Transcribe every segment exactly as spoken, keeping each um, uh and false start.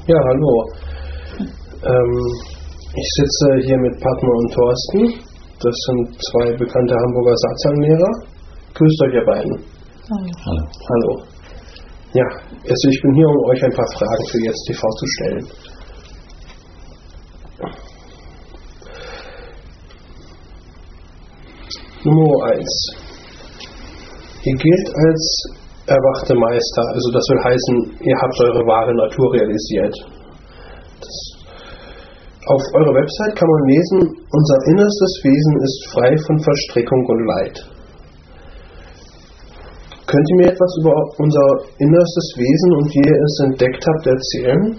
Ja, hallo. Ähm, ich sitze hier mit Padma und Thorsten. Das sind zwei bekannte Hamburger Satzanglehrer. Grüßt euch, ihr beiden. Hallo. Hallo. Hallo. Ja, also ich bin hier, um euch ein paar Fragen für Jetzt T V zu stellen. Nummer eins. Ihr gilt als erwachte Meister, also das will heißen, ihr habt eure wahre Natur realisiert. Das, auf eurer Website kann man lesen, unser innerstes Wesen ist frei von Verstrickung und Leid. Könnt ihr mir etwas über unser innerstes Wesen und wie ihr es entdeckt habt erzählen?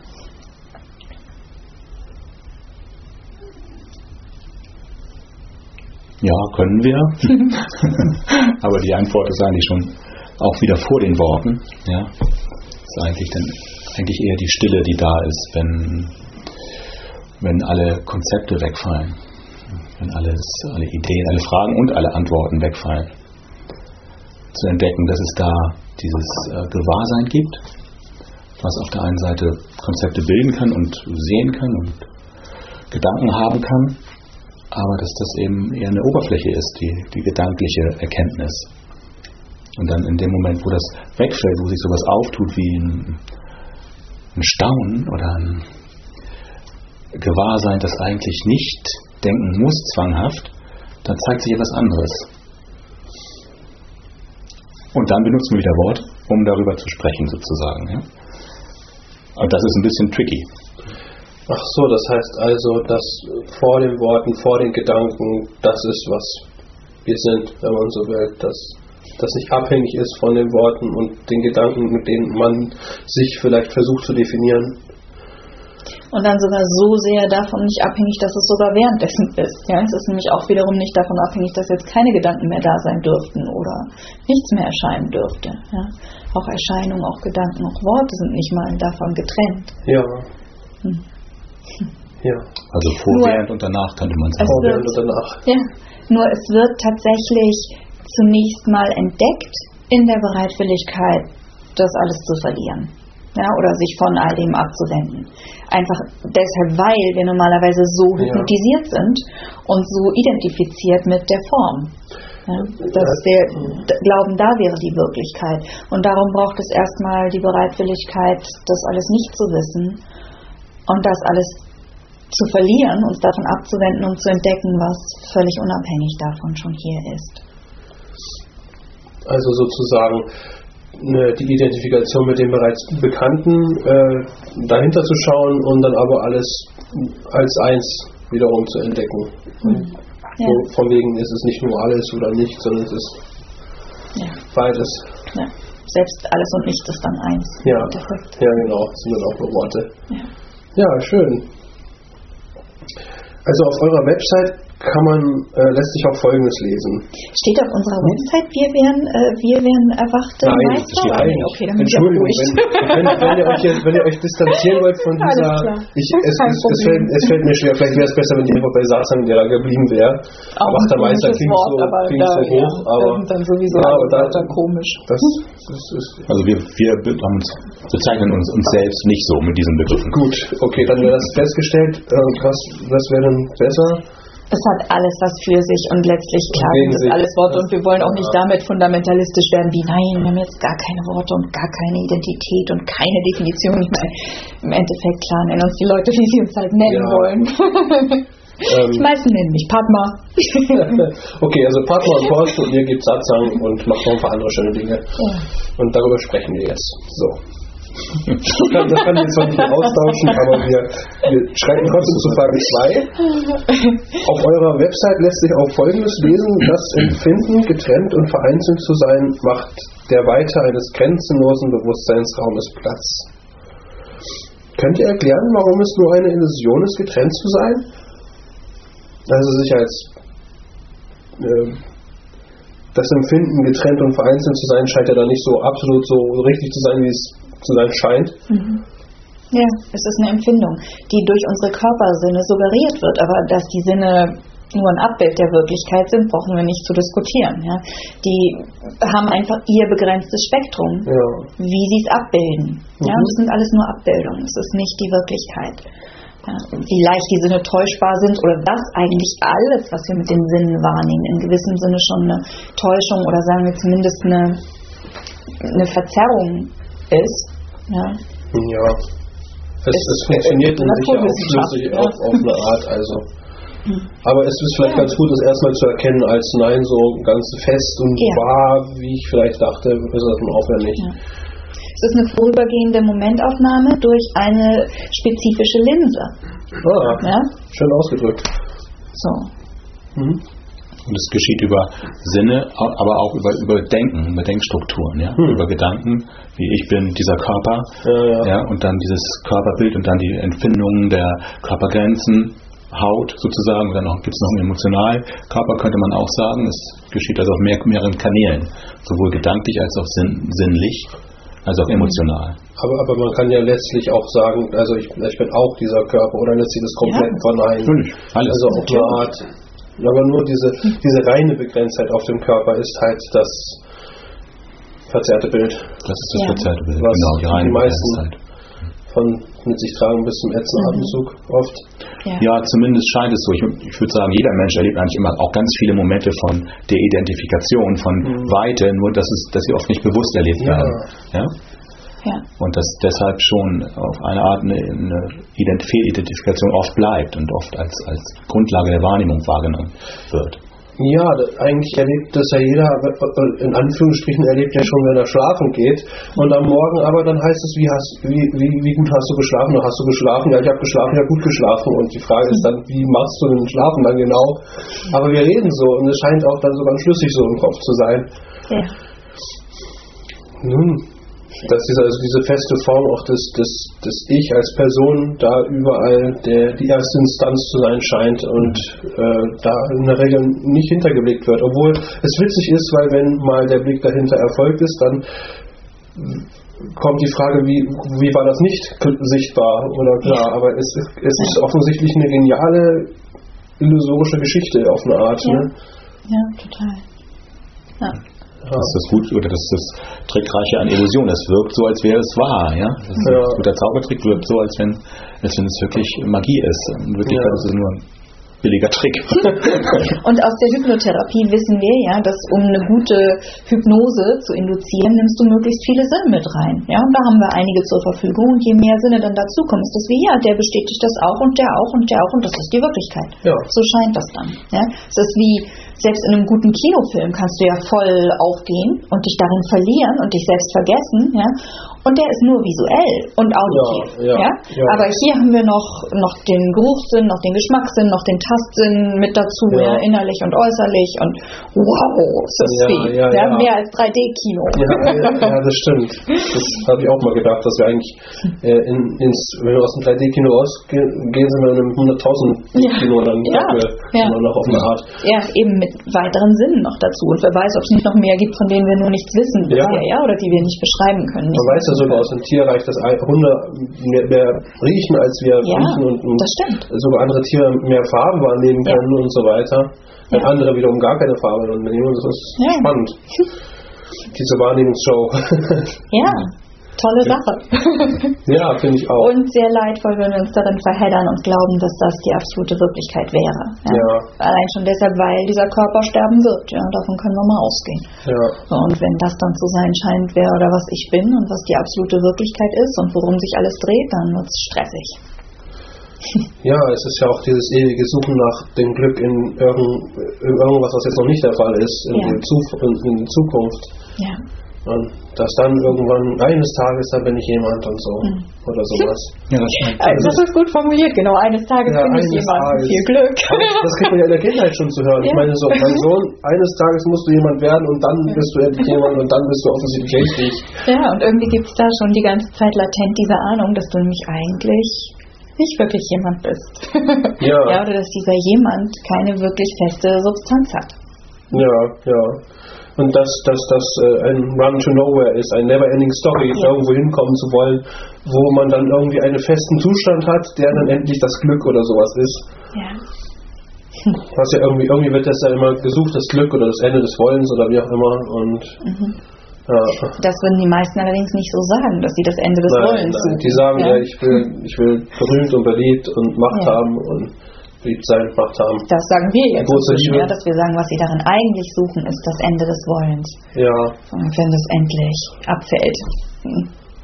Ja, können wir. Aber die Antwort ist eigentlich schon auch wieder vor den Worten. Ja, ist eigentlich dann eigentlich eher die Stille, die da ist, wenn wenn alle Konzepte wegfallen, wenn alles, alle Ideen, alle Fragen und alle Antworten wegfallen. Zu entdecken, dass es da dieses äh, Gewahrsein gibt, was auf der einen Seite Konzepte bilden kann und sehen kann und Gedanken haben kann, aber dass das eben eher eine Oberfläche ist, die, die gedankliche Erkenntnis. Und dann in dem Moment, wo das wegfällt, wo sich sowas auftut wie ein, ein Staunen oder ein Gewahrsein, das eigentlich nicht denken muss, zwanghaft, dann zeigt sich etwas anderes. Und dann benutzen wir wieder Wort, um darüber zu sprechen sozusagen. Ja? Und das ist ein bisschen tricky. Ach so, das heißt also, dass vor den Worten, vor den Gedanken, das ist, was wir sind, wenn man so will, dass das nicht abhängig ist von den Worten und den Gedanken, mit denen man sich vielleicht versucht zu definieren. Und dann sogar so sehr davon nicht abhängig, dass es sogar währenddessen ist. Ja, es ist nämlich auch wiederum nicht davon abhängig, dass jetzt keine Gedanken mehr da sein dürften oder nichts mehr erscheinen dürfte. Ja, auch Erscheinungen, auch Gedanken, auch Worte sind nicht mal davon getrennt. Ja. Hm. Ja. Also vor, nur, während und danach könnte man sagen. Vor, während und danach. Ja, nur es wird tatsächlich zunächst mal entdeckt in der Bereitwilligkeit, das alles zu verlieren. Ja, oder sich von all dem abzuwenden. Einfach deshalb, weil wir normalerweise so hypnotisiert ja. sind und so identifiziert mit der Form. Ja, dass wir glauben, da wäre die Wirklichkeit. Und darum braucht es erstmal die Bereitwilligkeit, das alles nicht zu wissen und das alles zu verlieren, uns davon abzuwenden und zu entdecken, was völlig unabhängig davon schon hier ist. Also sozusagen die Identifikation mit dem bereits Bekannten, äh, dahinter zu schauen und dann aber alles als eins wiederum zu entdecken. Mhm. Ja. So, von wegen ist es nicht nur alles oder nichts, sondern es ist ja. beides. Ja. Selbst alles und nichts ist dann eins. Ja, ja genau, das sind dann auch nur Worte. Ja. Ja, schön. Also auf eurer Website kann man, äh, lässt sich auch Folgendes lesen. Steht auf unserer Website, wir wären, äh, wir wären erwachte Nein, Meister? Nein, okay, dann bin ich Entschuldigung, wenn, wenn, wenn, ihr euch jetzt, wenn ihr euch distanzieren wollt von dieser, ich, es, es, es, fällt, es fällt mir schwer, vielleicht wäre es besser, wenn die einfach bei Satzanglehrer geblieben wäre. Erwachter Meister klingt so, Wort, klingt so hoch, ja, aber das sind dann sowieso ja, aber da, da komisch. Das, das ist, also wir, wir uns, bezeichnen uns, uns selbst nicht so mit diesen Begriffen. Gut, okay, dann wäre das festgestellt. Äh, was, was wäre denn besser? Es hat alles was für sich und letztlich klar sind das alles Worte und wir wollen auch nicht damit fundamentalistisch werden wie nein, wir haben jetzt gar keine Worte und gar keine Identität und keine Definition. Ich meine, im Endeffekt klar nennen uns die Leute, wie sie uns halt nennen ja. wollen. Ähm, die meisten nennen mich Padma. Okay, also Padma und Thorsten und ihr gebt Satzang und macht noch ein paar andere schöne Dinge. Ja. Und darüber sprechen wir jetzt. So. Das kann, das kann ich jetzt zwar nicht mehr austauschen, aber wir, wir schreiten trotzdem zu Frage zwei. Auf eurer Website lässt sich auch Folgendes lesen: Das Empfinden, getrennt und vereinzelt zu sein, macht der Weite eines grenzenlosen Bewusstseinsraumes Platz. Könnt ihr erklären, warum es nur eine Illusion ist, getrennt zu sein? Also sich als äh, das Empfinden, getrennt und vereinzelt zu sein, scheint ja dann nicht so absolut so richtig zu sein, wie es zu sein scheint. Mhm. Ja, es ist eine Empfindung, die durch unsere Körpersinne suggeriert wird, aber dass die Sinne nur ein Abbild der Wirklichkeit sind, brauchen wir nicht zu diskutieren. Ja. Die haben einfach ihr begrenztes Spektrum, ja. wie sie es abbilden. Ja. Mhm. Das sind alles nur Abbildungen, es ist nicht die Wirklichkeit. Ja. Wie leicht die Sinne täuschbar sind oder dass eigentlich alles, was wir mit den Sinnen wahrnehmen, in gewissem Sinne schon eine Täuschung oder sagen wir zumindest eine, eine Verzerrung ist. Ja. ja. Es, es, es funktioniert in sich ja auch schlüssig ja. auf, auf eine Art, also. Aber es ist vielleicht ja. ganz gut, das erstmal zu erkennen, als nein, so ganz fest und ja. wahr, wie ich vielleicht dachte, ist das dann auch ja nicht. Ja. Es ist eine vorübergehende Momentaufnahme durch eine spezifische Linse. Ah, ja? Schön ausgedrückt. So. Mhm. Und es geschieht über Sinne, aber auch über, über Denken, über Denkstrukturen, ja? Hm. Über Gedanken, wie ich bin, dieser Körper, ja, ja. Ja? Und dann dieses Körperbild und dann die Empfindungen der Körpergrenzen, Haut sozusagen, und dann gibt es noch einen Emotionalkörper, könnte man auch sagen. Es geschieht also auf mehr, mehreren Kanälen, sowohl gedanklich als auch sinn, sinnlich, als auch emotional. Aber, aber man kann ja letztlich auch sagen, also ich, ich bin auch dieser Körper, oder lässt sich das komplett ja. verneinen. Natürlich, alles. Also auf eine Art, aber nur diese, diese reine Begrenztheit auf dem Körper ist halt das verzerrte Bild. Das ist das ja. verzerrte Bild, was genau, die reine die meisten Begrenztheit von mit sich tragen bis zum ätzenden mhm. Atemzug oft. Ja. ja, zumindest scheint es so. Ich, ich würde sagen, jeder Mensch erlebt eigentlich immer auch ganz viele Momente von der Identifikation, von mhm. Weite, nur dass, es, dass sie oft nicht bewusst erlebt ja. werden. Ja? Ja. Und dass deshalb schon auf eine Art eine, eine Fehlidentifikation oft bleibt und oft als, als Grundlage der Wahrnehmung wahrgenommen wird. Ja, eigentlich erlebt das ja jeder, in Anführungsstrichen erlebt er schon, wenn er schlafen geht. Und am Morgen aber dann heißt es, wie, hast, wie, wie, wie gut hast du geschlafen? Oder hast du geschlafen? Ja, ich habe geschlafen, ja gut geschlafen. Und die Frage ist dann, wie machst du den Schlafen dann genau? Aber wir reden so und es scheint auch dann so ganz schlüssig so im Kopf zu sein. Ja. Nun, dass diese, also diese feste Form auch des, des, des Ich als Person da überall der, die erste Instanz zu sein scheint und äh, da in der Regel nicht hintergeblickt wird. Obwohl es witzig ist, weil wenn mal der Blick dahinter erfolgt ist, dann kommt die Frage, wie, wie war das nicht sichtbar oder klar, ja. aber es, es ist offensichtlich eine geniale illusorische Geschichte auf eine Art. Ja, ne? ja total. Ja. Das ist das gut oder das ist das Trickreiche an Illusion. Es wirkt so, als wäre es wahr, ja. Das ist ja. ein guter Zaubertrick wirkt so, als wenn, als wenn es wirklich Magie ist. In Wirklichkeit ja. ist es nur ein billiger Trick. Und aus der Hypnotherapie wissen wir ja, dass um eine gute Hypnose zu induzieren, nimmst du möglichst viele Sinne mit rein. Ja, und da haben wir einige zur Verfügung und je mehr Sinne dann dazukommen, ist das wie, ja, der bestätigt das auch und der auch und der auch und das ist die Wirklichkeit. Ja. So scheint das dann. Ja, es ist wie, selbst in einem guten Kinofilm kannst du ja voll aufgehen und dich darin verlieren und dich selbst vergessen, ja, und der ist nur visuell und auditiv. Ja, ja, ja? ja. Aber hier haben wir noch, noch den Geruchssinn, noch den Geschmackssinn, noch den Tastsinn mit dazu, ja. ja, innerlich und äußerlich und wow, so ja, sweet. ja, Ja, ja. mehr als drei D-Kino. Ja, ja, ja, das stimmt. Das habe ich auch mal gedacht, dass wir eigentlich äh, in, ins, wenn wir aus dem drei D-Kino rausgehen, sind wir in einem hunderttausend-Kino ja. dann ja. ja. immer noch auf eine Art. Ja, eben mit weiteren Sinnen noch dazu. Und wer weiß, ob es nicht noch mehr gibt, von denen wir nur nichts wissen bisher, ja. ja, oder die wir nicht beschreiben können. Man weiß ja sogar aus dem Tierreich, dass Hunde mehr, mehr riechen, als wir ja, riechen und, und das stimmt. sogar andere Tiere mehr Farben wahrnehmen können ja. und so weiter. Ja. Und andere wiederum gar keine Farbe wahrnehmen. Das ist ja. spannend. Diese Wahrnehmungsshow. Ja. Tolle Sache. Ja, finde ich auch. Und sehr leidvoll, wenn wir uns darin verheddern und glauben, dass das die absolute Wirklichkeit wäre. Ja? Ja. Allein schon deshalb, weil dieser Körper sterben wird. Ja, davon können wir mal ausgehen. Ja. So, und wenn das dann zu sein scheint, wer oder was ich bin und was die absolute Wirklichkeit ist und worum sich alles dreht, dann wird es stressig. Ja, es ist ja auch dieses ewige Suchen nach dem Glück in, irgend, in irgendwas, was jetzt noch nicht der Fall ist, in, ja. die, Zuf- in, in die Zukunft. Ja. Und dass dann irgendwann eines Tages, dann bin ich jemand und so. Mhm. Oder sowas. Ja, das, also das ist gut formuliert, genau. Eines Tages ja, bin ich jemand. Tages. Viel Glück. Das kriegt man ja in der Kindheit schon zu hören. Ja. Ich meine so, mein Sohn, eines Tages musst du jemand werden und dann ja. bist du endlich jemand und dann bist du offensichtlich richtig. Ja, und irgendwie gibt es da schon die ganze Zeit latent diese Ahnung, dass du nämlich eigentlich nicht wirklich jemand bist. Ja. Ja, oder dass dieser jemand keine wirklich feste Substanz hat. Ja, ja. Und dass das, das äh, ein Run to Nowhere ist, ein Never-Ending Story, ja. irgendwo hinkommen zu wollen, wo man dann irgendwie einen festen Zustand hat, der dann endlich das Glück oder sowas ist. Ja. Was ja irgendwie, irgendwie wird das ja immer gesucht, das Glück oder das Ende des Wollens oder wie auch immer. Und Mhm. ja. Das würden die meisten allerdings nicht so sagen, dass sie das Ende des Nein, Wollens nein. suchen. Die sagen ja, Ja. ich will, ich will berühmt und beliebt und Macht Ja. haben und beliebt sein, Macht haben. Das sagen wir jetzt Große inzwischen, Liebe. ja, dass wir sagen, was sie darin eigentlich suchen, ist das Ende des Wollens. Ja, Und wenn das endlich abfällt. Hm.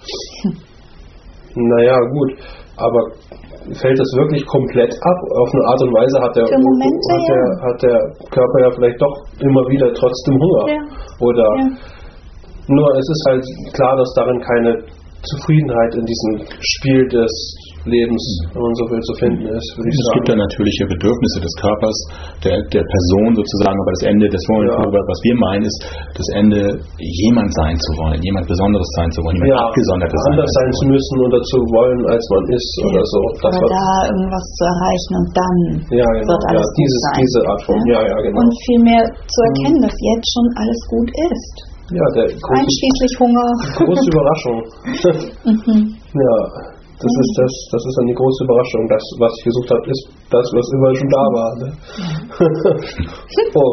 naja, gut. Aber fällt das wirklich komplett ab? Auf eine Art und Weise hat der, Für Momente, hat der, ja. hat der Körper ja vielleicht doch immer wieder trotzdem Hunger. Ja. Oder Ja. nur es ist halt klar, dass darin keine Zufriedenheit in diesem Spiel des Lebens, wenn man so will, zu finden ist, würde ich Es gibt sagen. ja natürliche Bedürfnisse des Körpers, der, der Person sozusagen, aber das Ende des Wollens, Ja. was wir meinen, ist das Ende, jemand sein zu wollen, jemand Besonderes sein zu wollen, jemand Ja, Abgesondertes anders sein zu müssen oder zu wollen, als man ist oder so. Das Oder war, da irgendwas zu erreichen und dann ja, genau. wird Ja, alles gut dieses, sein. diese Art von, ja, ja, genau. Und vielmehr zu erkennen, dass jetzt schon alles gut ist. Ja, der große, Einschließlich Hunger. große Überraschung. Mhm. Ja, das ist das, das ist dann die große Überraschung. Das, was ich gesucht habe, ist das, was immer schon da war. Ne? Oh.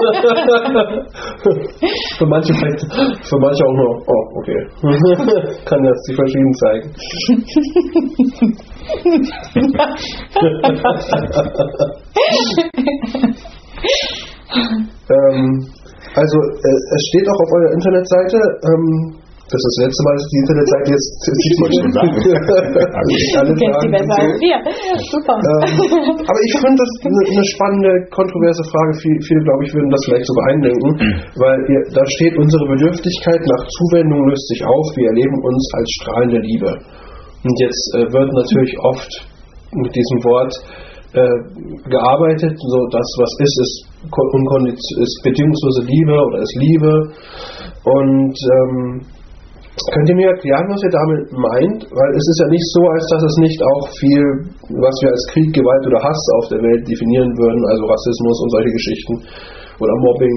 Für manche vielleicht, für manche auch nur, oh, okay. Kann das sich verschieden zeigen. ähm, also, äh, es steht auch auf eurer Internetseite, ähm, das ist das letzte Mal, dass die Internetseite jetzt Ich wollte schon sagen. Alle Du kennst die Fragen besser sind als wir. Super. ähm, aber ich finde das eine, eine spannende, kontroverse Frage. Viele, viele, glaube ich, würden das vielleicht sogar eindenken, weil ihr, da steht, unsere Bedürftigkeit nach Zuwendung löst sich auf, wir erleben uns als strahlende Liebe. Und jetzt äh, wird natürlich oft mit diesem Wort äh, gearbeitet, so das, was ist, ist, unkondiz- ist bedingungslose Liebe oder ist Liebe. Und ähm, könnt ihr mir erklären, was ihr damit meint? Weil es ist ja nicht so, als dass es nicht auch viel, was wir als Krieg, Gewalt oder Hass auf der Welt definieren würden, also Rassismus und solche Geschichten oder Mobbing.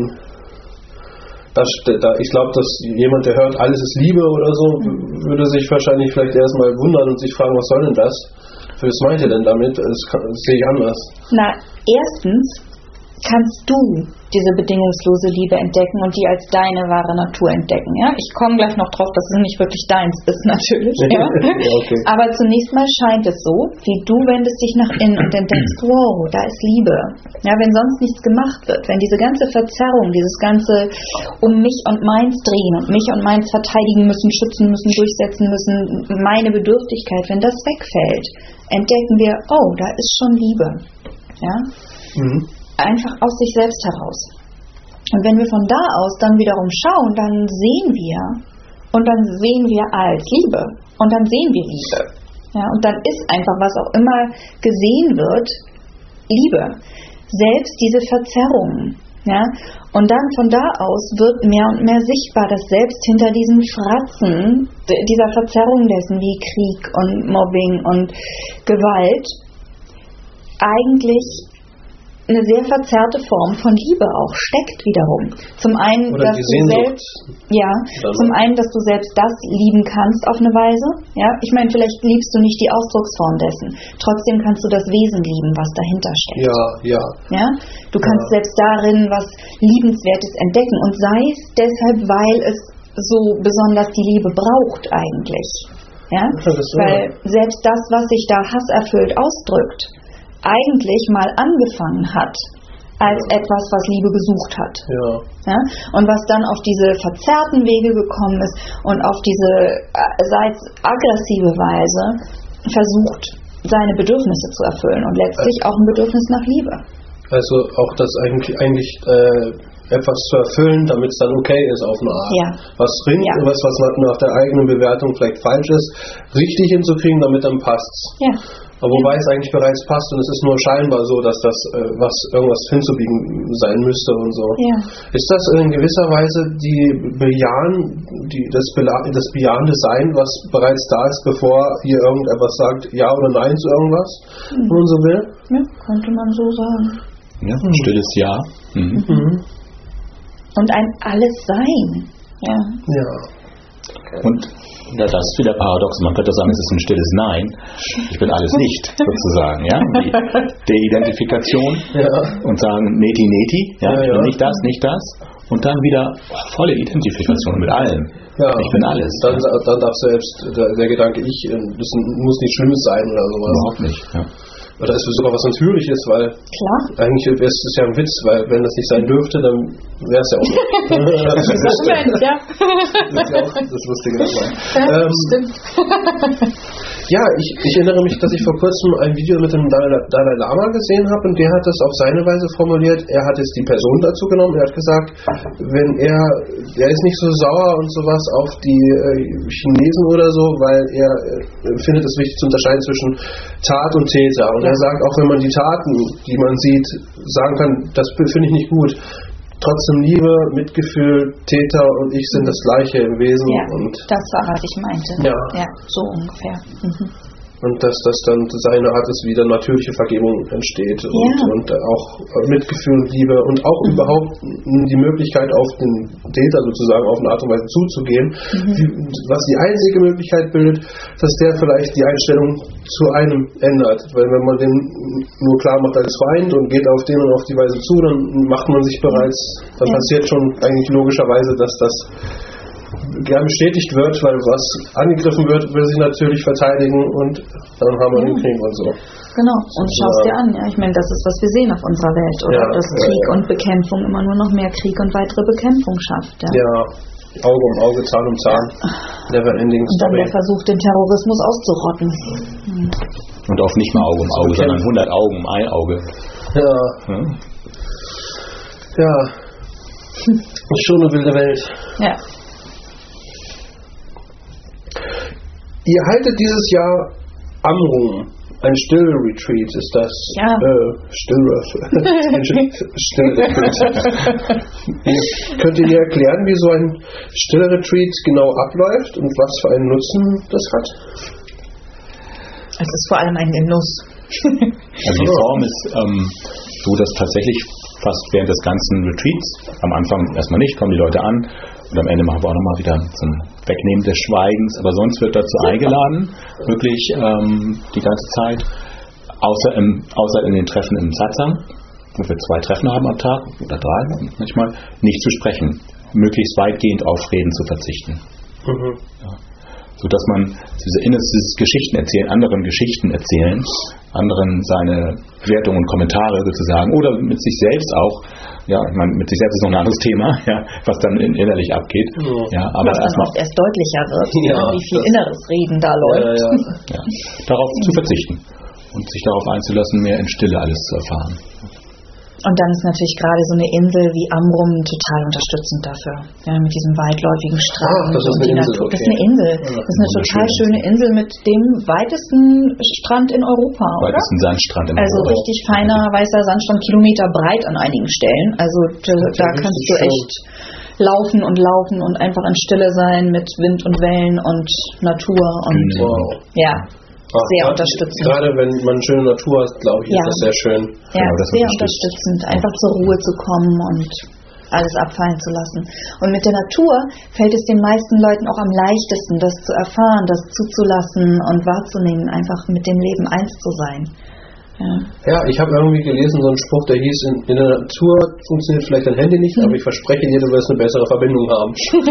Das, da, ich glaube, dass jemand, der hört, alles ist Liebe oder so, würde sich wahrscheinlich vielleicht erstmal wundern und sich fragen, was soll denn das? Was meint ihr denn damit? Das, kann, das sehe ich anders. Na, erstens kannst du diese bedingungslose Liebe entdecken und die als deine wahre Natur entdecken. Ja? Ich komme gleich noch drauf, dass es nicht wirklich deins ist, natürlich. Ja? Ja, okay. Aber zunächst mal scheint es so, wie du wendest dich nach innen und entdeckst, wow, da ist Liebe. Ja, wenn sonst nichts gemacht wird, wenn diese ganze Verzerrung, dieses ganze um mich und meins drehen und mich und meins verteidigen müssen, schützen müssen, durchsetzen müssen, meine Bedürftigkeit, wenn das wegfällt, entdecken wir, oh, da ist schon Liebe. Ja? Mhm. Einfach aus sich selbst heraus. Und wenn wir von da aus dann wiederum schauen, dann sehen wir und dann sehen wir als Liebe und dann sehen wir Liebe. Ja, und dann ist einfach, was auch immer gesehen wird, Liebe. Selbst diese Verzerrungen. Ja, und dann von da aus wird mehr und mehr sichtbar, dass selbst hinter diesen Fratzen dieser Verzerrung dessen wie Krieg und Mobbing und Gewalt eigentlich eine sehr verzerrte Form von Liebe auch steckt wiederum. Zum einen, Oder dass die du Sehnsucht. selbst, ja, Dann zum einen, dass du selbst das lieben kannst auf eine Weise. Ja, ich meine, vielleicht liebst du nicht die Ausdrucksform dessen. Trotzdem kannst du das Wesen lieben, was dahinter steckt. Ja, ja. Ja, du kannst Ja. selbst darin was Liebenswertes entdecken und sei es deshalb, weil es so besonders die Liebe braucht eigentlich. Ja, Das ist so. weil selbst das, was sich da hasserfüllt ausdrückt, eigentlich mal angefangen hat als Ja. etwas, was Liebe gesucht hat. Ja. Ja? Und was dann auf diese verzerrten Wege gekommen ist und auf diese äh, sei es aggressive Weise versucht, seine Bedürfnisse zu erfüllen und letztlich auch ein Bedürfnis nach Liebe. Also auch das eigentlich, eigentlich äh, etwas zu erfüllen, damit es dann okay ist auf eine Art. Ja. Was bringt, Ja. was, was nach der eigenen Bewertung vielleicht falsch ist, richtig hinzukriegen, damit dann passt's. Ja. Aber wobei es eigentlich bereits passt und es ist nur scheinbar so, dass das äh, was irgendwas hinzubiegen sein müsste und so. Ja. Ist das in gewisser Weise die Bejahen, die, das, Bela- das bejahende Sein, was bereits da ist, bevor hier irgendetwas sagt, ja oder nein zu irgendwas, Mhm. wenn man so will? Ja, könnte man so sagen. Ja, stilles Ja. Mhm. Mhm. Und ein Alles-Sein. Ja. Ja. Und ja, das ist wieder paradox. Man könnte sagen, es ist ein stilles Nein. Ich bin alles nicht, sozusagen. Ja? Die De-Identifikation ja. und sagen Neti, Neti. Ja? Ja, ich bin ja. nicht das, nicht das. Und dann wieder volle Identifikation mit allem. Ja. Ich bin alles. Dann, ja. dann darf selbst der, der Gedanke, ich, das muss nichts Schlimmes sein oder sowas. Überhaupt nicht. Ja. Oder ist sogar was Natürliches, weil Klar. eigentlich wäre es ja ein Witz, weil wenn das nicht sein dürfte, dann wäre es ja auch nicht. Das stimmt, ja. Das ist ja auch das Lustige dabei. Ja, Ähm, stimmt. Ja, ich, ich erinnere mich, dass ich vor kurzem ein Video mit dem Dalai, Dalai Lama gesehen habe und der hat das auf seine Weise formuliert. Er hat jetzt die Person dazu genommen. Er hat gesagt, wenn er, er ist nicht so sauer und sowas auf die äh, Chinesen oder so, weil er äh, findet es wichtig zu unterscheiden zwischen Tat und Täter. Und er sagt, auch wenn man die Taten, die man sieht, sagen kann, das finde ich nicht gut. Trotzdem Liebe, Mitgefühl, Täter und ich sind das Gleiche im Wesen. Ja, und das war, was ich meinte. Ja. Ja, so ungefähr. Mhm. Und dass das dann seine Art ist, wie dann natürliche Vergebung entsteht und, Ja. und auch Mitgefühl und Liebe und auch Mhm. überhaupt die Möglichkeit auf den Täter sozusagen auf eine Art und Weise zuzugehen, Mhm. die, was die einzige Möglichkeit bildet, dass der vielleicht die Einstellung zu einem ändert. Weil wenn man den nur klar macht als Feind und geht auf den und auf die Weise zu, dann macht man sich bereits, dann Ja. passiert schon eigentlich logischerweise, dass das gern bestätigt wird, weil was angegriffen wird, will sich natürlich verteidigen und dann haben wir Ja. den Krieg und so. Genau, und schau es dir an. Ja, ich meine, das ist, was wir sehen auf unserer Welt, oder? Ja, Dass ja, Krieg ja. und Bekämpfung immer nur noch mehr Krieg und weitere Bekämpfung schafft. Ja. Ja, Auge um Auge, Zahn um Zahn. Never ending Und dann story. der Versuch, den Terrorismus auszurotten. Hm. Und auch nicht mal Auge um Auge, Okay. sondern hundert Augen um ein Auge. Ja, Ja. ja. Schon eine wilde Welt. Ja. Ihr haltet dieses Jahr Amrum, ein Still-Retreat, ist das? Ja. Äh, Still-Retreat. Könnt ihr mir erklären, wie so ein Still-Retreat genau abläuft und was für einen Nutzen das hat? Es ist vor allem ein Genuss. Also die Form ist ähm, so, dass tatsächlich fast während des ganzen Retreats, am Anfang erstmal nicht, kommen die Leute an und am Ende machen wir auch nochmal wieder zum Wegnehmen des Schweigens, aber sonst wird dazu eingeladen, wirklich ähm, die ganze Zeit, außer, im, außer in den Treffen im Satsang, wo wir zwei Treffen haben am Tag oder drei manchmal, nicht zu sprechen, möglichst weitgehend auf Reden zu verzichten. Mhm. Ja. So dass man diese innerstes Geschichten erzählen, anderen Geschichten erzählen, anderen seine Bewertungen und Kommentare sozusagen oder mit sich selbst auch, ja, ich meine, mit sich selbst ist noch ein anderes Thema, ja, was dann in, innerlich abgeht, Ja. ja, aber was dann erstmal oft erst deutlicher wird, Ja, wie viel das- inneres Reden da Ja, läuft. ja. ja, darauf zu verzichten und sich darauf einzulassen, mehr in Stille alles zu erfahren. Und dann ist natürlich gerade so eine Insel wie Amrum total unterstützend dafür. Ja, mit diesem weitläufigen Strand Ah, das ist und eine die Insel, Natur. Das ist okay. eine Insel. Ja, Das ist eine total wunderschöne schöne Insel mit dem weitesten Strand in Europa, oder? Weitesten Sandstrand im Also Europa. richtig feiner weißer Sandstrand, Kilometer breit an einigen Stellen. Also da, ja da richtig kannst du schön. echt laufen und laufen und einfach in Stille sein mit Wind und Wellen und Natur und Düne. Wow. ja, Ah, sehr grad- unterstützend. Gerade wenn man schöne Natur hat, glaube ich, Ja. ist das sehr schön. Ja, Genau, das sehr unterstützt. unterstützend, einfach zur Ruhe zu kommen und alles abfallen zu lassen. Und mit der Natur fällt es den meisten Leuten auch am leichtesten, das zu erfahren, das zuzulassen und wahrzunehmen, einfach mit dem Leben eins zu sein. Ja. Ja, ich habe irgendwie gelesen, so einen Spruch, der hieß, in, in der Natur funktioniert vielleicht dein Handy nicht, aber ich verspreche dir, du wirst eine bessere Verbindung haben.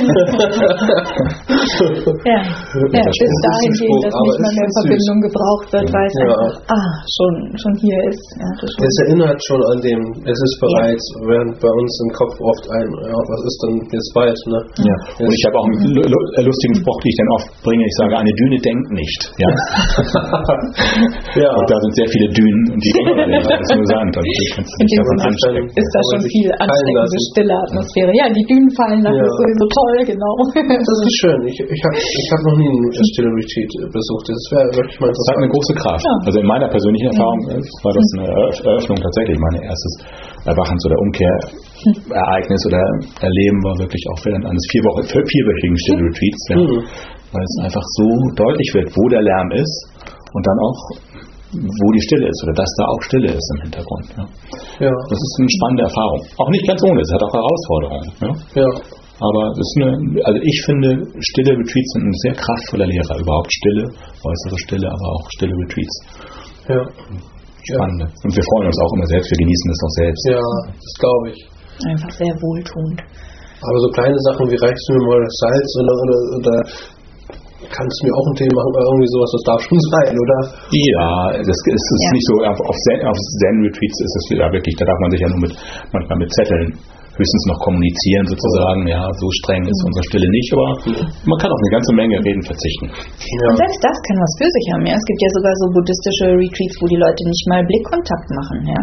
Ja, ja, Das bis ist ein dahin gehen, Spruch, dass aber nicht mal es mehr ist süß. Verbindung gebraucht wird, weil es Ja. einfach ah, schon, schon hier ist. Ja, das Es erinnert schon an dem, es ist bereits, während bei uns im Kopf oft ein, ja, was ist denn jetzt bald, ne? Ja. Und ich habe auch einen lu- lu- lustigen Spruch, den ich dann oft bringe. Ich sage, eine Düne denkt nicht. Ja? Ja. Und da sind sehr viele Dünen und die denken alle, das ist nur Sand. Und die kannst du In nicht dem davon Sinne anstecken. ist da Kann man schon sich viel fallen ansteckende, lassen. stille Atmosphäre. Ja, die Dünen fallen lassen Ja. ist sowieso toll, genau. Das ist schön. Ich, ich habe ich hab noch nie ein Stille Retreat besucht. Das wäre wirklich mal Das hat eine interessant. große Kraft. Ja. Also in meiner persönlichen Erfahrung äh, war das eine Eröff- Eröffnung tatsächlich. Mein erstes Erwachens- oder Umkehrereignis oder Erleben war wirklich auch während eines vier Wochen, vierwöchigen Stille-Retreats, ja, Mhm. weil es einfach so deutlich wird, wo der Lärm ist und dann auch, wo die Stille ist oder dass da auch Stille ist im Hintergrund. Ja. Ja. Das ist eine spannende Erfahrung. Auch nicht ganz ohne, es hat auch Herausforderungen. Ja. Ja. Aber es ist eine, also ich finde, stille Retreats sind ein sehr kraftvoller Lehrer. Überhaupt stille, äußere Stille, aber auch stille Retreats. Ja. Spannend. Ja. Und wir freuen uns auch immer selbst, wir genießen das auch selbst. Ja, das glaube ich. Einfach sehr wohltuend. Aber so kleine Sachen wie reichst du mir mal das Salz oder, oder, oder kannst du mir auch einen Tee machen oder irgendwie sowas, das darf schon sein, oder? Ja, das ist, ist ja. nicht so, auf Zen, auf Zen-Retreats ist es ja wirklich, da darf man sich ja nur mit, manchmal mit Zetteln höchstens noch kommunizieren sozusagen, ja, so streng ist unsere Stille nicht, aber man kann auf eine ganze Menge Reden verzichten. Ja. Und selbst das kann was für sich haben, ja. Es gibt ja sogar so buddhistische Retreats, wo die Leute nicht mal Blickkontakt machen, ja.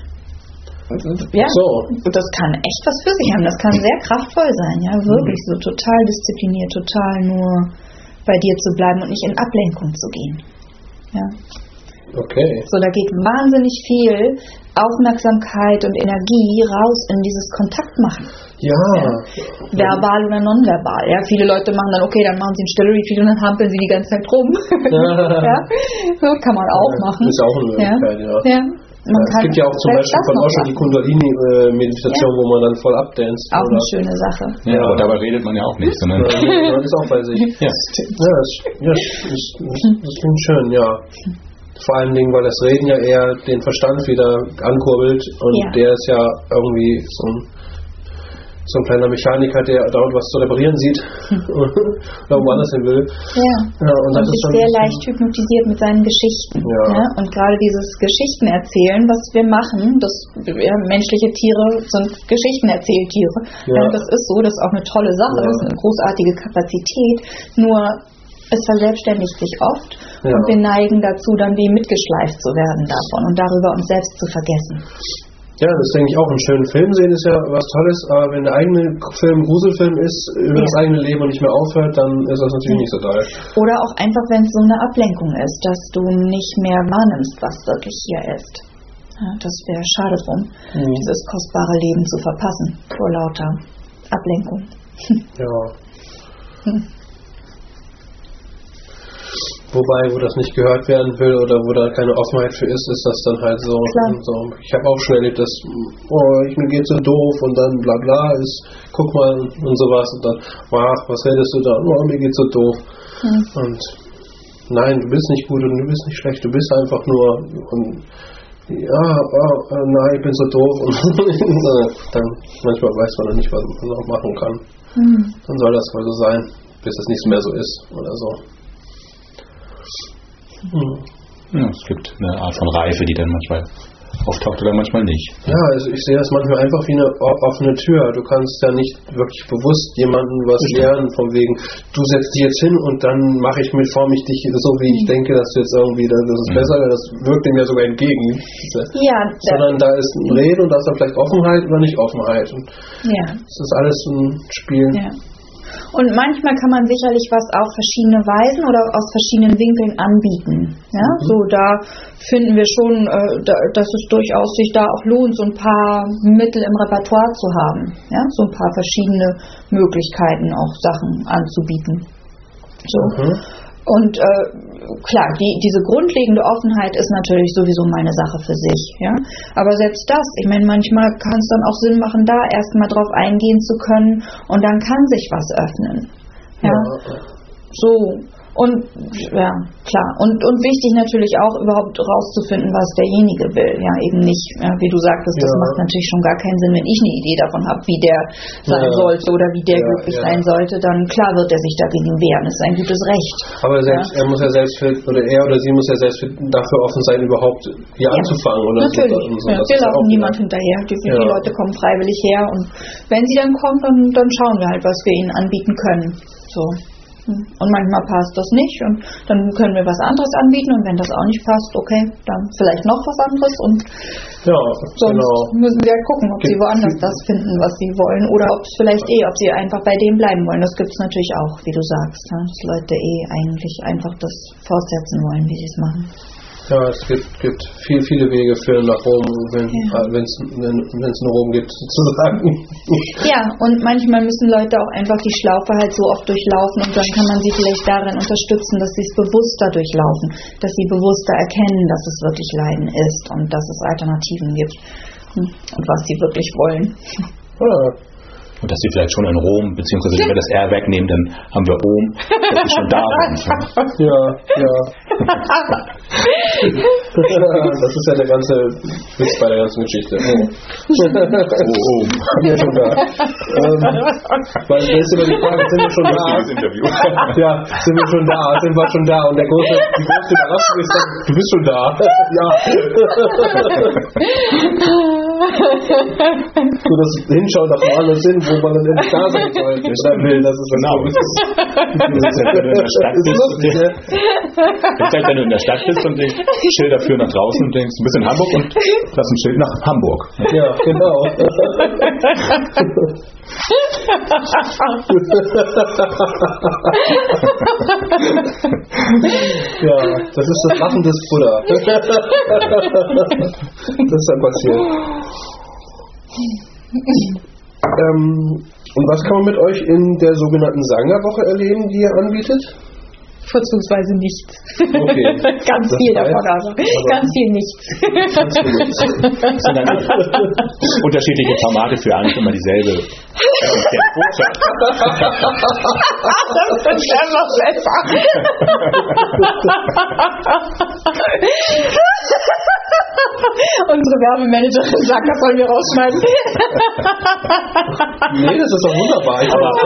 Ja, so. Das kann echt was für sich haben, das kann sehr kraftvoll sein, ja, wirklich so total diszipliniert, total nur bei dir zu bleiben und nicht in Ablenkung zu gehen. Ja. Okay. So, da geht wahnsinnig viel Aufmerksamkeit und Energie raus in dieses Kontaktmachen. Ja. ja. Verbal oder nonverbal. Ja, viele Leute machen dann, okay, dann machen sie einen Stille-Retreat und dann hampeln sie die ganze Zeit rum. ja. So kann man auch ja, machen. Ist auch eine Möglichkeit, ja. ja. ja. Man ja, es gibt ja auch zum Beispiel von Osho die Kundalini-Meditation, ja. wo man dann voll abdanzt. Auch oder? Eine schöne Sache. Ja, aber dabei redet man ja auch nicht, sondern ja, man ist auch bei sich. Ja, ja, das, ja das, das, das klingt schön, ja. Vor allen Dingen, weil das Reden ja eher den Verstand wieder ankurbelt und ja. der ist ja irgendwie so ein, so ein kleiner Mechaniker, der dort was zu reparieren sieht oder woanders hin will. Ja, ja und, und das ist ist schon sehr leicht hypnotisiert mit seinen Geschichten. Ja. Ja? Und gerade dieses Geschichten erzählen, was wir machen, das ja, menschliche Tiere sind Geschichtenerzähltiere. Ja. Ja, das ist so, das ist auch eine tolle Sache, ja. Das ist eine großartige Kapazität, nur es verselbstständigt sich oft ja. und wir neigen dazu, dann wie mitgeschleift zu werden davon und darüber uns selbst zu vergessen. Ja, das denke ich auch. Einen schönen Film sehen ist ja was Tolles, aber wenn der eigene Film ein Gruselfilm ist, über ja. das eigene Leben und nicht mehr aufhört, dann ist das natürlich ja. nicht so toll. Oder auch einfach, wenn es so eine Ablenkung ist, dass du nicht mehr wahrnimmst, was wirklich hier ist. Ja, das wäre schade drum, mhm. dieses kostbare Leben zu verpassen, vor lauter Ablenkung. Ja. Hm. Wobei, wo das nicht gehört werden will oder wo da keine Offenheit für ist, ist das dann halt so. so. Ich habe auch schon erlebt, dass oh, ich, mir geht's so doof und dann bla bla ist, guck mal und, und sowas und dann, ach, was redest du da? Oh, mir geht's so doof. Mhm. Und nein, du bist nicht gut und du bist nicht schlecht, du bist einfach nur und ja, oh, nein, ich bin so doof und dann manchmal weiß man dann nicht, was man noch machen kann. Mhm. Dann soll das wohl so sein, bis es nicht mehr so ist oder so. Hm. Ja, es gibt eine Art von Reife, die dann manchmal auftaucht oder manchmal nicht. Ja, also ich sehe das manchmal einfach wie eine offene Tür. Du kannst ja nicht wirklich bewusst jemandem was lernen, von wegen, du setzt dich jetzt hin und dann mache ich mit, form ich dich so, wie ich denke, dass du jetzt irgendwie, das ist mhm. besser, das wirkt dem ja sogar entgegen. Ja, sondern da ist ein Reden und da ist dann vielleicht Offenheit oder nicht Offenheit. Und ja. Es ist alles ein Spiel. Ja. Und manchmal kann man sicherlich was auf verschiedene Weisen oder aus verschiedenen Winkeln anbieten. Ja, mhm. so da finden wir schon, äh, da, dass es durchaus sich da auch lohnt, so ein paar Mittel im Repertoire zu haben. Ja, so ein paar verschiedene Möglichkeiten, auch Sachen anzubieten. So. Mhm. Und äh, klar, die, diese grundlegende Offenheit ist natürlich sowieso meine Sache für sich. Ja? Aber selbst das, ich meine, manchmal kann es dann auch Sinn machen, da erstmal drauf eingehen zu können und dann kann sich was öffnen. Ja? Ja. So. Und ja, klar. Und, und wichtig natürlich auch überhaupt rauszufinden, was derjenige will. Ja, eben nicht, ja, wie du sagtest, das ja. macht natürlich schon gar keinen Sinn, wenn ich eine Idee davon habe, wie der sein ja. sollte oder wie der ja, glücklich ja. sein sollte, dann klar wird er sich dagegen wehren. Das ist ein gutes Recht. Aber selbst, ja. er muss ja selbst für, oder er oder sie muss ja selbst für, dafür offen sein, überhaupt hier ja. anzufangen. Oder natürlich. So, so. Ja, wir laufen niemand ja. hinterher. Die, die ja. Leute kommen freiwillig her und wenn sie dann kommen, dann, dann schauen wir halt, was wir ihnen anbieten können. So. Und manchmal passt das nicht und dann können wir was anderes anbieten und wenn das auch nicht passt, okay, dann vielleicht noch was anderes und ja, sonst genau. müssen wir gucken, ob sie woanders das finden, was sie wollen oder ob es vielleicht eh, ob sie einfach bei dem bleiben wollen. Das gibt es natürlich auch, wie du sagst, ne? Dass Leute eh eigentlich einfach das fortsetzen wollen, wie sie es machen. Ja, es gibt, gibt viel, viele Wege für nach Rom, wenn ja. äh, wenn's, wenn es nach Rom gibt, sozusagen. Ja, und manchmal müssen Leute auch einfach die Schlaufe halt so oft durchlaufen und dann kann man sie vielleicht darin unterstützen, dass sie es bewusster durchlaufen, dass sie bewusster erkennen, dass es wirklich Leiden ist und dass es Alternativen gibt und was sie wirklich wollen. Ja. Und dass sie vielleicht schon in Rom, beziehungsweise wenn wir das R wegnehmen, dann haben wir Rom, dass sie schon da sind. Ja, ja. Das ist ja der ganze Witz bei der ganzen Geschichte. Oh, oh, oh. Ja, schon da. Ähm, weil da ist immer die Frage, sind wir schon da? Ja, sind wir schon da? Sind wir schon da? Und der große, die große Überraschung ist dann, du bist schon da. Ja. So das Hinschauen nach woanders hin, wo man dann endlich da sein soll. Sein will, das ist genau. Das ist, wenn du in der Stadt bist, lustig, ja. Vielleicht, wenn du in der Stadt bist und die Schilder führen nach draußen und denkst, du bist in Hamburg und lass ein Schild nach Hamburg. Ja, genau. Ja, das ist das Lachen des Buddha. Das ist dann passiert. Ähm, und was kann man mit euch in der sogenannten Sangha-Woche erleben, die ihr anbietet? Vorzugsweise nichts. Okay. Ganz das viel heißt, davon, also ganz viel nichts. Ganz viel nichts. Das sind dann unterschiedliche Formate für eigentlich immer dieselbe Botschaft. Das wird ja noch besser. Unsere Werbemanagerin sagt, das sollen wir rausschneiden. Nee, das ist doch wunderbar. Ich Aber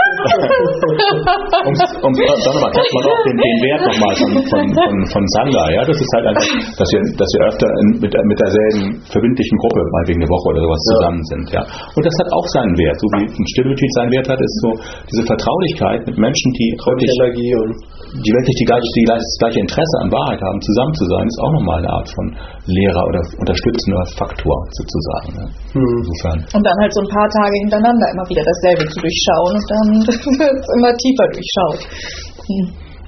um, um, dann nochmal, dass man auch den, den Wert nochmal von, von, von, von Sangha, ja, das ist halt einfach, dass wir, dass wir öfter in, mit, mit derselben verbindlichen Gruppe, mal wegen eine Woche oder sowas, ja, zusammen sind, ja. Und das hat auch seinen Wert, so wie ein Stillretreat seinen Wert hat, ist so diese Vertraulichkeit mit Menschen, die wirklich, Energie und die wirklich die gleiche, die gleiche, das gleiche Interesse an Wahrheit haben, zusammen zu sein, ist auch nochmal eine Art von Lehrer oder unterstützender Faktor sozusagen. Ja. Hm. Insofern. Und dann halt so ein paar Tage hintereinander immer wieder dasselbe zu durchschauen und dann wird es immer tiefer durchschaut. Hm.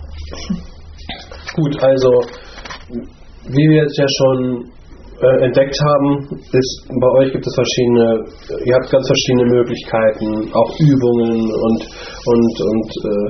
Gut, also wie wir jetzt ja schon äh, entdeckt haben, ist bei euch gibt es verschiedene, ihr habt ganz verschiedene Möglichkeiten, auch Übungen und und und äh,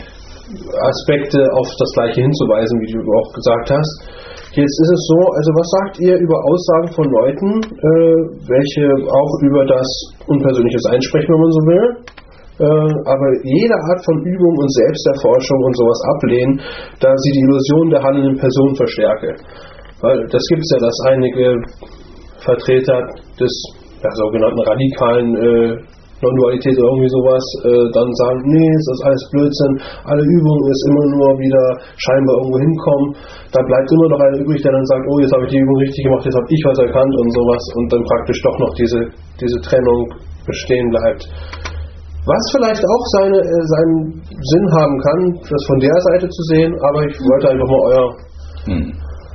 Aspekte auf das Gleiche hinzuweisen, wie du auch gesagt hast. Jetzt ist es so, also was sagt ihr über Aussagen von Leuten, äh, welche auch über das unpersönliches Einsprechen, wenn man so will, äh, aber jede Art von Übung und Selbsterforschung und sowas ablehnen, da sie die Illusion der handelnden Person verstärke. Weil das gibt es ja, dass einige Vertreter des ja, sogenannten radikalen äh, Non-Dualität oder irgendwie sowas, äh, dann sagen, nee, das ist alles Blödsinn, alle Übungen ist immer nur wieder scheinbar irgendwo hinkommen, da bleibt immer noch einer übrig, der dann sagt, oh, jetzt habe ich die Übung richtig gemacht, jetzt habe ich was erkannt und sowas und dann praktisch doch noch diese, diese Trennung bestehen bleibt. Was vielleicht auch seine, äh, seinen Sinn haben kann, das von der Seite zu sehen, aber ich wollte einfach mal euer... Hm.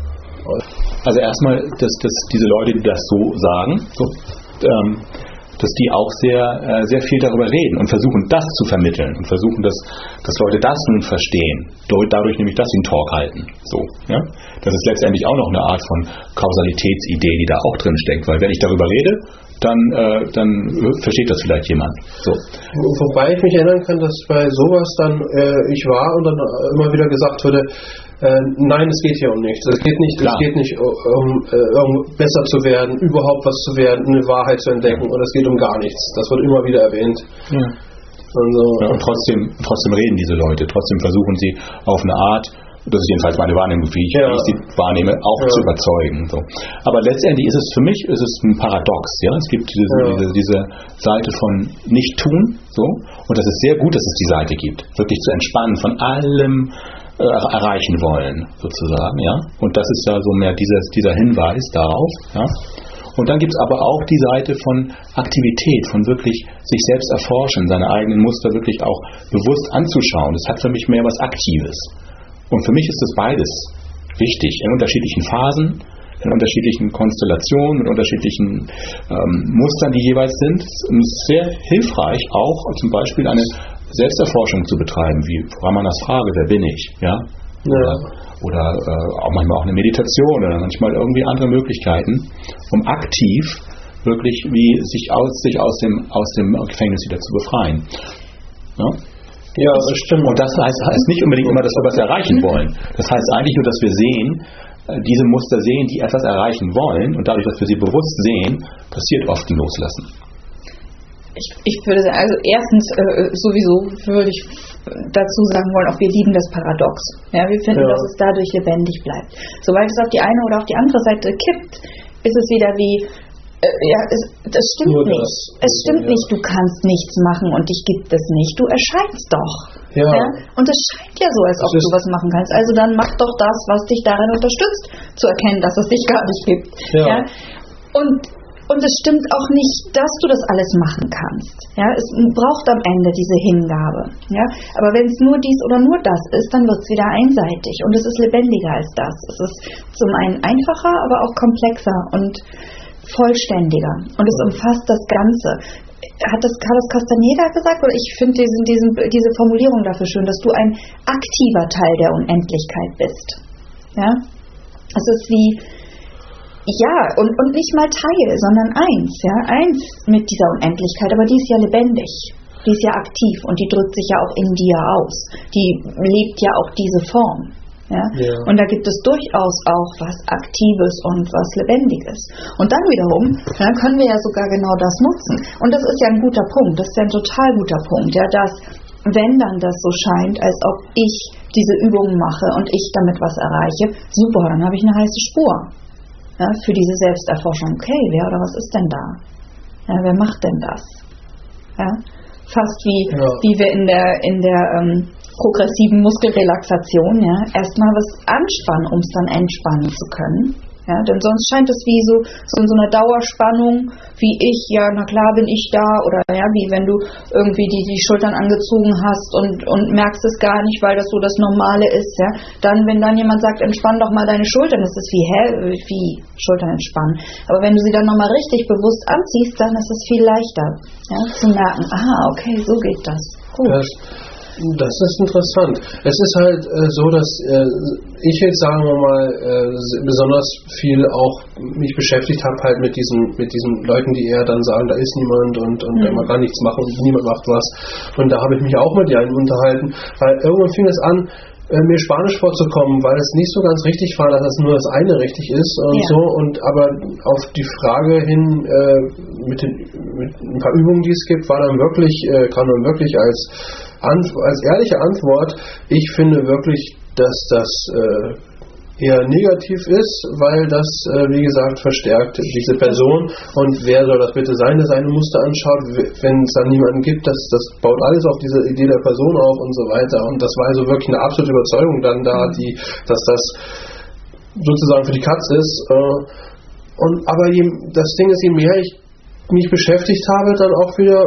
Also erstmal, dass, dass diese Leute, die das so sagen, so, ähm, dass die auch sehr, äh, sehr viel darüber reden und versuchen, das zu vermitteln und versuchen, dass, dass Leute das nun verstehen, dadurch nämlich, dass sie einen Talk halten. So, ja? Das ist letztendlich auch noch eine Art von Kausalitätsidee, die da auch drin steckt, weil wenn ich darüber rede, dann, äh, dann versteht das vielleicht jemand. So. Wobei ich mich erinnern kann, dass bei sowas dann äh, ich war und dann immer wieder gesagt wurde, äh, nein, es geht hier um nichts. Es geht nicht, es geht nicht um, äh, um besser zu werden, überhaupt was zu werden, eine Wahrheit zu entdecken, und es geht um gar nichts. Das wird immer wieder erwähnt. Ja. Also, ja, und trotzdem, trotzdem reden diese Leute, trotzdem versuchen sie auf eine Art, das ist jedenfalls meine Wahrnehmung, wie ich, ja. wie ich sie wahrnehme, auch ja. zu überzeugen. So. Aber letztendlich ist es für mich ist es ein Paradox. Ja? Es gibt diese, ja. diese, diese Seite von Nicht-Tun, so, und das ist sehr gut, dass es die Seite gibt, wirklich zu entspannen, von allem äh, erreichen wollen, sozusagen. Ja? Und das ist ja so mehr dieser, dieser Hinweis darauf. Ja? Und dann gibt es aber auch die Seite von Aktivität, von wirklich sich selbst erforschen, seine eigenen Muster wirklich auch bewusst anzuschauen. Das hat für mich mehr was Aktives. Und für mich ist das beides wichtig, in unterschiedlichen Phasen, in unterschiedlichen Konstellationen, mit unterschiedlichen ähm, Mustern, die jeweils sind. Und es ist sehr hilfreich, auch zum Beispiel eine Selbsterforschung zu betreiben, wie Ramanas Frage, wer bin ich? Ja? Oder, ja. oder äh, auch manchmal auch eine Meditation oder manchmal irgendwie andere Möglichkeiten, um aktiv wirklich wie sich aus, sich aus dem, aus dem Gefängnis wieder zu befreien. Ja? Ja, das stimmt. Und das heißt, heißt nicht unbedingt immer, dass wir was erreichen wollen. Das heißt eigentlich nur, dass wir sehen, diese Muster sehen, die etwas erreichen wollen, und dadurch, dass wir sie bewusst sehen, passiert oft ein Loslassen. Ich, ich würde sagen, also erstens äh, sowieso würde ich dazu sagen wollen, auch wir lieben das Paradox. Ja, wir finden, ja. dass es dadurch lebendig bleibt. Sobald es auf die eine oder auf die andere Seite kippt, ist es wieder wie, äh, ja, es, das stimmt Nur nicht. Das, es stimmt ja. nicht, du kannst nichts machen und dich gibt es nicht. Du erscheinst doch. Ja. Ja? Und es scheint ja so, als ob du was machen kannst. Also dann mach doch das, was dich darin unterstützt, zu erkennen, dass es dich gar nicht gibt. Ja. Ja? Und Und es stimmt auch nicht, dass du das alles machen kannst. Ja, es braucht am Ende diese Hingabe. Ja, aber wenn es nur dies oder nur das ist, dann wird es wieder einseitig. Und es ist lebendiger als das. Es ist zum einen einfacher, aber auch komplexer und vollständiger. Und es umfasst das Ganze. Hat das Carlos Castaneda gesagt? Oder ich finde diesen, diesen, diese Formulierung dafür schön, dass du ein aktiver Teil der Unendlichkeit bist. Ja, es ist wie Ja, und, und nicht mal Teil, sondern eins, ja, eins mit dieser Unendlichkeit, aber die ist ja lebendig, die ist ja aktiv und die drückt sich ja auch in dir aus, die lebt ja auch diese Form, ja, ja. Und da gibt es durchaus auch was Aktives und was Lebendiges. Und dann wiederum, dann können wir ja sogar genau das nutzen. Und das ist ja ein guter Punkt, das ist ja ein total guter Punkt, ja, dass, wenn dann das so scheint, als ob ich diese Übungen mache und ich damit was erreiche, super, dann habe ich eine heiße Spur. Ja, für diese Selbsterforschung. Okay, wer oder was ist denn da? Ja, wer macht denn das? Ja, fast wie, ja. wie wir in der, in der ähm, progressiven Muskelrelaxation, ja, erstmal was anspannen, um es dann entspannen zu können. Ja, denn sonst scheint es wie so, so in so einer Dauerspannung, wie ich, ja, na klar bin ich da, oder ja, wie wenn du irgendwie die, die Schultern angezogen hast und, und merkst es gar nicht, weil das so das Normale ist, ja. Dann, wenn dann jemand sagt, entspann doch mal deine Schultern, das ist wie, hä, wie Schultern entspannen. Aber wenn du sie dann nochmal richtig bewusst anziehst, dann ist es viel leichter, ja, zu merken, aha, okay, so geht das. Gut. Das Das ist interessant. Es ist halt äh, so, dass äh, ich jetzt, sagen wir mal, äh, besonders viel auch mich beschäftigt habe halt mit diesen mit diesen Leuten, die eher dann sagen, da ist niemand und, und mhm. man kann nichts machen und niemand macht was. Und da habe ich mich auch mit denen unterhalten, weil irgendwann fing es an, äh, mir Spanisch vorzukommen, weil es nicht so ganz richtig war, dass es nur das eine richtig ist und ja. so. Und aber auf die Frage hin äh, mit den mit ein paar Übungen, die es gibt, war dann wirklich, äh, kann man wirklich als als ehrliche Antwort, ich finde wirklich, dass das äh, eher negativ ist, weil das, äh, wie gesagt, verstärkt diese Person. Und wer soll das bitte sein, der seine Muster anschaut, wenn es dann niemanden gibt, das, das baut alles auf diese Idee der Person auf und so weiter. Und das war also wirklich eine absolute Überzeugung dann da, die, dass das sozusagen für die Katz ist. Äh, und aber je, das Ding ist, je mehr ich mich beschäftigt habe, dann auch wieder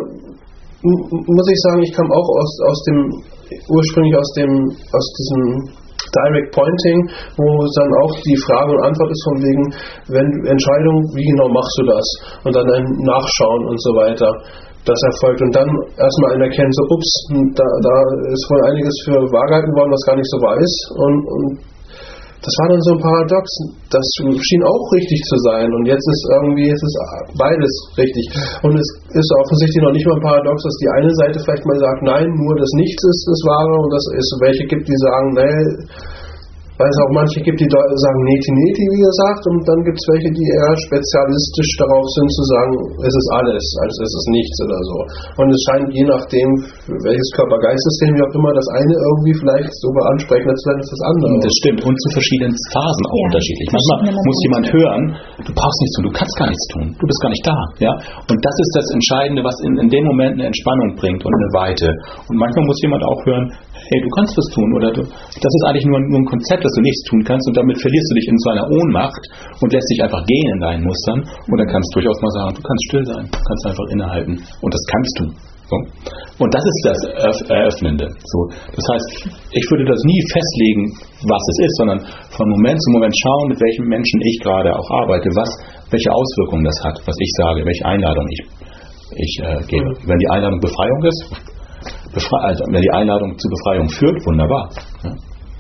muss ich sagen, ich kam auch aus, aus dem, ursprünglich aus dem, aus diesem Direct Pointing, wo dann auch die Frage und Antwort ist von wegen, wenn Entscheidung, wie genau machst du das? Und dann ein Nachschauen und so weiter, das erfolgt. Und dann erstmal ein Erkennen, so, ups, da, da ist wohl einiges für wahr gehalten worden, was gar nicht so wahr ist. Und, und das war dann so ein Paradox, das schien auch richtig zu sein und jetzt ist irgendwie, es ist beides richtig. Und es ist offensichtlich noch nicht mal ein Paradox, dass die eine Seite vielleicht mal sagt, nein, nur das Nichts ist das Wahre und dass es welche gibt, die sagen, nee, weil es auch manche gibt, die sagen Neti Neti, wie gesagt, und dann gibt es welche, die eher spezialistisch darauf sind, zu sagen, es ist alles, also es ist nichts oder so. Und es scheint je nachdem, welches Körper-Geist-System, wie auch immer, das eine irgendwie vielleicht so ansprechender zu sein als das andere. Das stimmt, und zu verschiedenen Phasen auch ja. unterschiedlich. Manchmal muss jemand hören, du brauchst nichts tun, du kannst gar nichts tun, du bist gar nicht da. Ja? Und das ist das Entscheidende, was in, in dem Moment eine Entspannung bringt und eine Weite. Und manchmal muss jemand auch hören, hey, du kannst was tun, oder du, das ist eigentlich nur, nur ein Konzept, dass du nichts tun kannst und damit verlierst du dich in so einer Ohnmacht und lässt dich einfach gehen in deinen Mustern und dann kannst du durchaus mal sagen, du kannst still sein, du kannst einfach innehalten und das kannst du. So. Und das ist das Eröffnende. So. Das heißt, ich würde das nie festlegen, was es ist, sondern von Moment zu Moment schauen, mit welchem Menschen ich gerade auch arbeite, was, welche Auswirkungen das hat, was ich sage, welche Einladung ich, ich äh, gebe. Wenn die Einladung Befreiung ist, Befre- also wenn die Einladung zur Befreiung führt, wunderbar. Ja.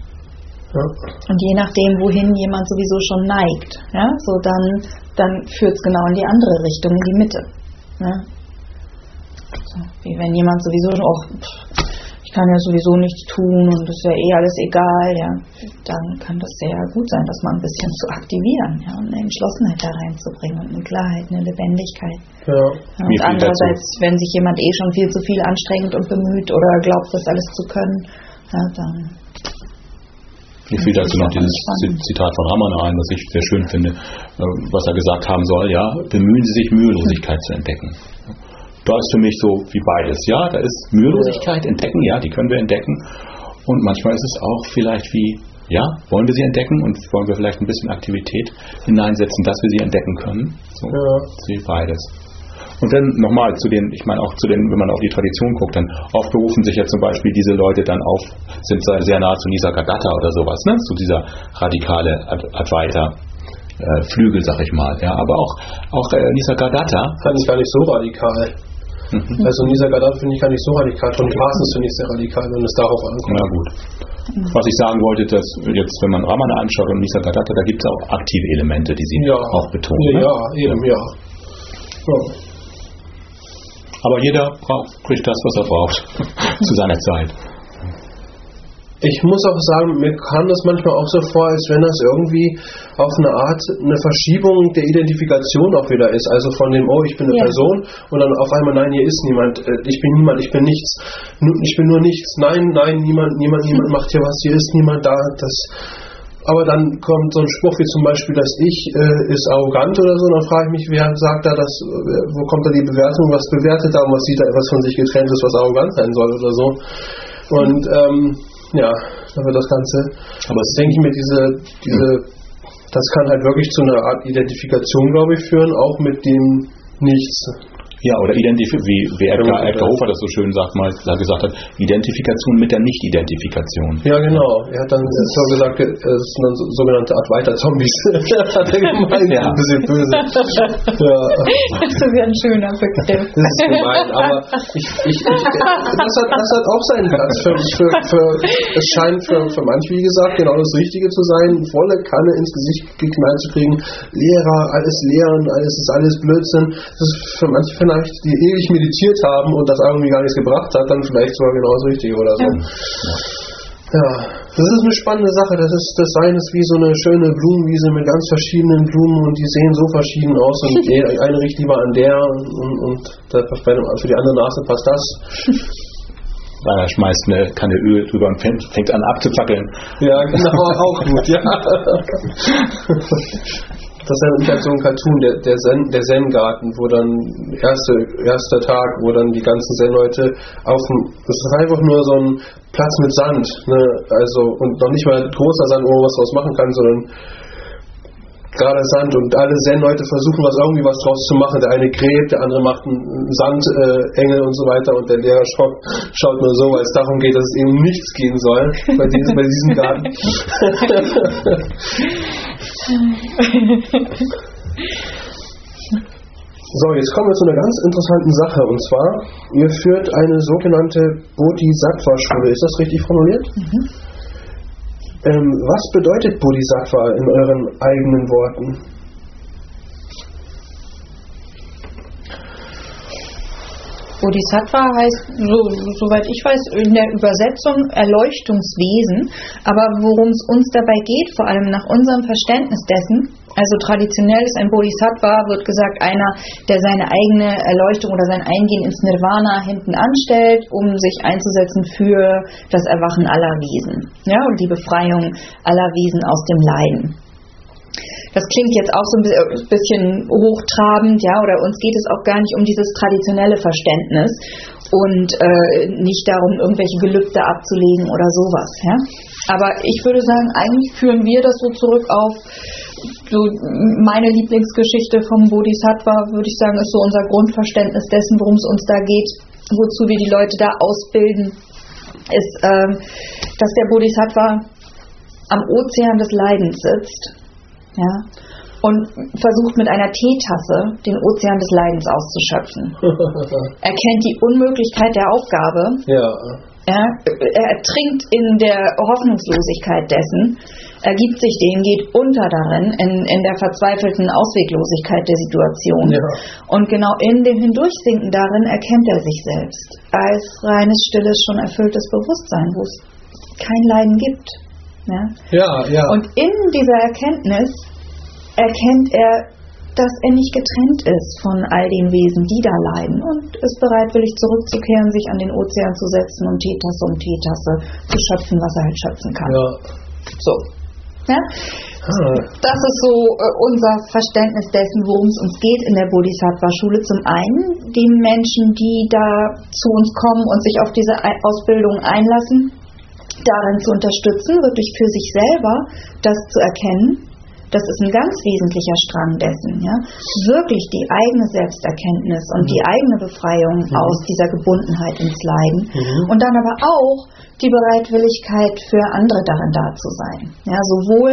Ja. Und je nachdem, wohin jemand sowieso schon neigt, ja, so dann, dann führt es genau in die andere Richtung, in die Mitte. Ja. So, wie wenn jemand sowieso schon, oh, ich kann ja sowieso nichts tun und das ist ja eh alles egal, ja, dann kann das sehr gut sein, das mal ein bisschen zu aktivieren, ja, und eine Entschlossenheit da reinzubringen und eine Klarheit, eine Lebendigkeit. Ja. Ja, und andererseits, wenn sich jemand eh schon viel zu viel anstrengt und bemüht oder glaubt, das alles zu können, ja, dann... Mir fiel dazu noch dieses Zitat von Ramana ein, was ich sehr schön finde, was er gesagt haben soll, ja, bemühen Sie sich, Mühelosigkeit zu entdecken. Da ist für mich so wie beides, ja, da ist Mühelosigkeit, entdecken, ja, die können wir entdecken, und manchmal ist es auch vielleicht wie, ja, wollen wir sie entdecken und wollen wir vielleicht ein bisschen Aktivität hineinsetzen, dass wir sie entdecken können, so, ja. Wie beides. Und dann nochmal zu den, ich meine auch zu den, wenn man auf die Tradition guckt, dann oft berufen sich ja zum Beispiel diese Leute dann auf, sind sehr nah zu Nisargadatta oder sowas, ne? Zu dieser radikale Advaita äh, Flügel, sag ich mal. Ja, aber auch, auch äh, Nisargadatta fand ich gar nicht so radikal. Mhm. Also Nisargadatta finde ich gar nicht so radikal. Toni Parsons finde ich sehr radikal, wenn es darauf ankommt. Na gut. Was ich sagen wollte, dass jetzt, wenn man Ramana anschaut und Nisargadatta, da gibt es auch aktive Elemente, die sie ja. auch betonen. Ja, ne? ja eben, ja. ja. Aber jeder braucht, kriegt das, was er braucht, zu seiner Zeit. Ich muss auch sagen, mir kam das manchmal auch so vor, als wenn das irgendwie auf eine Art eine Verschiebung der Identifikation auch wieder ist. Also von dem, oh, ich bin eine ja. Person, und dann auf einmal, nein, hier ist niemand, ich bin niemand, ich bin nichts, ich bin nur nichts, nein, nein, niemand, niemand, niemand macht hier was, hier ist niemand da, das... Aber dann kommt so ein Spruch wie zum Beispiel, das Ich äh, ist arrogant oder so, dann frage ich mich, wer sagt da das, äh, wo kommt da die Bewertung, was bewertet da und was sieht da, was von sich getrennt ist, was arrogant sein soll oder so. Und ähm, ja, dann wird das Ganze, aber das denke ich mir, diese, diese, das kann halt wirklich zu einer Art Identifikation, glaube ich, führen, auch mit dem Nichts. Ja, oder Identif- wie, wie Edgar, Edgar Hofer das so schön sagt, mal gesagt hat, Identifikation mit der Nicht-Identifikation. Ja, genau. Er hat dann so gesagt, es sind dann sogenannte Advaita-Zombies. Hat er gemeint, ja. Ein bisschen böse. Ja. Das ist ja ein schöner Begriff. Das ist gemein, aber ich, ich, ich, das, hat, das hat auch seinen Platz. Für, für, für, es scheint für, für manche, wie gesagt, genau das Richtige zu sein, volle Kanne ins Gesicht geknallt zu kriegen. Lehrer, alles lehren, alles ist alles Blödsinn. Das ist für manche vielleicht, die ewig meditiert haben und das irgendwie gar nichts gebracht hat, dann vielleicht sogar genau das Richtige oder so. Ja. Ja, das ist eine spannende Sache. Das ist, das Sein ist wie so eine schöne Blumenwiese mit ganz verschiedenen Blumen, und die sehen so verschieden aus, und eine riecht lieber an der und, und, und für die andere Nase passt das. Er schmeißt eine Kanne Öl drüber und fängt, fängt an abzufackeln. Ja, genau, auch gut, ja. Das ist halt so ein Cartoon, der, der, Zen, der Zen-Garten, wo dann erste, erster Tag, wo dann die ganzen Zen-Leute auf dem, das ist einfach nur so ein Platz mit Sand, ne, also, und noch nicht mal großer Sand, wo man was draus machen kann, sondern gerade Sand, und alle Zen-Leute versuchen was irgendwie was draus zu machen. Der eine gräbt, der andere macht einen Sandengel äh, und so weiter, und der Lehrer schaut, schaut nur so, weil es darum geht, dass es eben nichts gehen soll bei diesem, bei diesem Garten. So, jetzt kommen wir zu einer ganz interessanten Sache, und zwar, ihr führt eine sogenannte Bodhisattva-Schule. Ist das richtig formuliert? Mhm. Ähm, was bedeutet Bodhisattva in euren eigenen Worten? Bodhisattva heißt, so, soweit ich weiß, in der Übersetzung Erleuchtungswesen, aber worum es uns dabei geht, vor allem nach unserem Verständnis dessen, also traditionell ist ein Bodhisattva, wird gesagt, einer, der seine eigene Erleuchtung oder sein Eingehen ins Nirvana hinten anstellt, um sich einzusetzen für das Erwachen aller Wesen, ja, und die Befreiung aller Wesen aus dem Leiden. Das klingt jetzt auch so ein bisschen hochtrabend, ja, oder uns geht es auch gar nicht um dieses traditionelle Verständnis und äh, nicht darum, irgendwelche Gelübde abzulegen oder sowas, ja. Aber ich würde sagen, eigentlich führen wir das so zurück auf so meine Lieblingsgeschichte vom Bodhisattva, würde ich sagen, ist so unser Grundverständnis dessen, worum es uns da geht, wozu wir die Leute da ausbilden, ist, ähm, dass der Bodhisattva am Ozean des Leidens sitzt, ja, und versucht mit einer Teetasse den Ozean des Leidens auszuschöpfen. Er kennt die Unmöglichkeit der Aufgabe. Ja. Ja, er ertrinkt in der Hoffnungslosigkeit dessen, ergibt sich dem, geht unter darin, in, in der verzweifelten Ausweglosigkeit der Situation. Ja. Und genau in dem Hindurchsinken darin erkennt er sich selbst als reines, stilles, schon erfülltes Bewusstsein, wo es kein Leiden gibt. Ja? Ja, ja. Und in dieser Erkenntnis erkennt er, dass er nicht getrennt ist von all den Wesen, die da leiden, und ist bereitwillig zurückzukehren, sich an den Ozean zu setzen und Teetasse um Teetasse zu schöpfen, was er halt schöpfen kann. Ja. So. Ja? Ah. Das ist so äh, unser Verständnis dessen, worum es uns geht in der Bodhisattva-Schule. Zum einen die Menschen, die da zu uns kommen und sich auf diese Ausbildung einlassen, darin zu unterstützen, wirklich für sich selber das zu erkennen. Das ist ein ganz wesentlicher Strang dessen, ja, wirklich die eigene Selbsterkenntnis und mhm. die eigene Befreiung mhm. aus dieser Gebundenheit ins Leiden mhm. und dann aber auch die Bereitwilligkeit für andere darin da zu sein. Ja, sowohl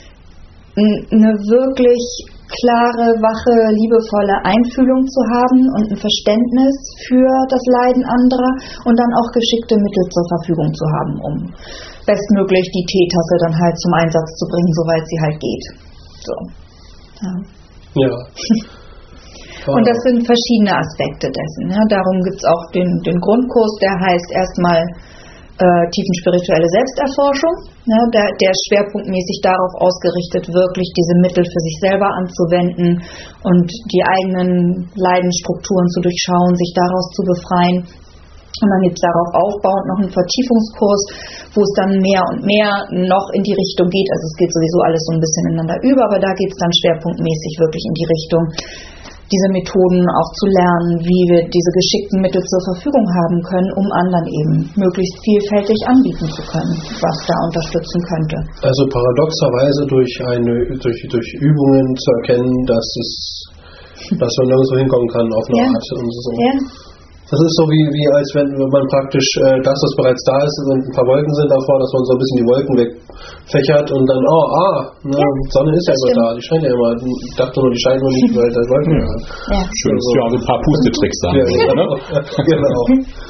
eine wirklich klare, wache, liebevolle Einfühlung zu haben und ein Verständnis für das Leiden anderer und dann auch geschickte Mittel zur Verfügung zu haben, um bestmöglich die Teetasse dann halt zum Einsatz zu bringen, soweit sie halt geht. So. Ja. Ja. Wow. Und das sind verschiedene Aspekte dessen. Ja. Darum gibt es auch den, den Grundkurs, der heißt erstmal äh, tiefenspirituelle Selbsterforschung, ja, der, der schwerpunktmäßig darauf ausgerichtet, wirklich diese Mittel für sich selber anzuwenden und die eigenen Leidensstrukturen zu durchschauen, sich daraus zu befreien. Und dann gibt es darauf aufbauend noch einen Vertiefungskurs, wo es dann mehr und mehr noch in die Richtung geht. Also es geht sowieso alles so ein bisschen ineinander über, aber da geht es dann schwerpunktmäßig wirklich in die Richtung, diese Methoden auch zu lernen, wie wir diese geschickten Mittel zur Verfügung haben können, um anderen eben möglichst vielfältig anbieten zu können, was da unterstützen könnte. Also paradoxerweise durch eine durch, durch Übungen zu erkennen, dass es dass man nirgendwo hinkommen kann auf eine ja. Art und so. Ja. Das ist so wie, wie als wenn man praktisch äh, das, was bereits da ist und ein paar Wolken sind davor, dass man so ein bisschen die Wolken wegfächert und dann, oh, ah, ne, ja, Sonne ist ja immer da, die scheint ja immer. Ich dachte nur, die scheint nur nicht, weil da Wolken ja. ja. Schön, dass wir auch ein paar Pustetricks sagen. Ja, genau. genau.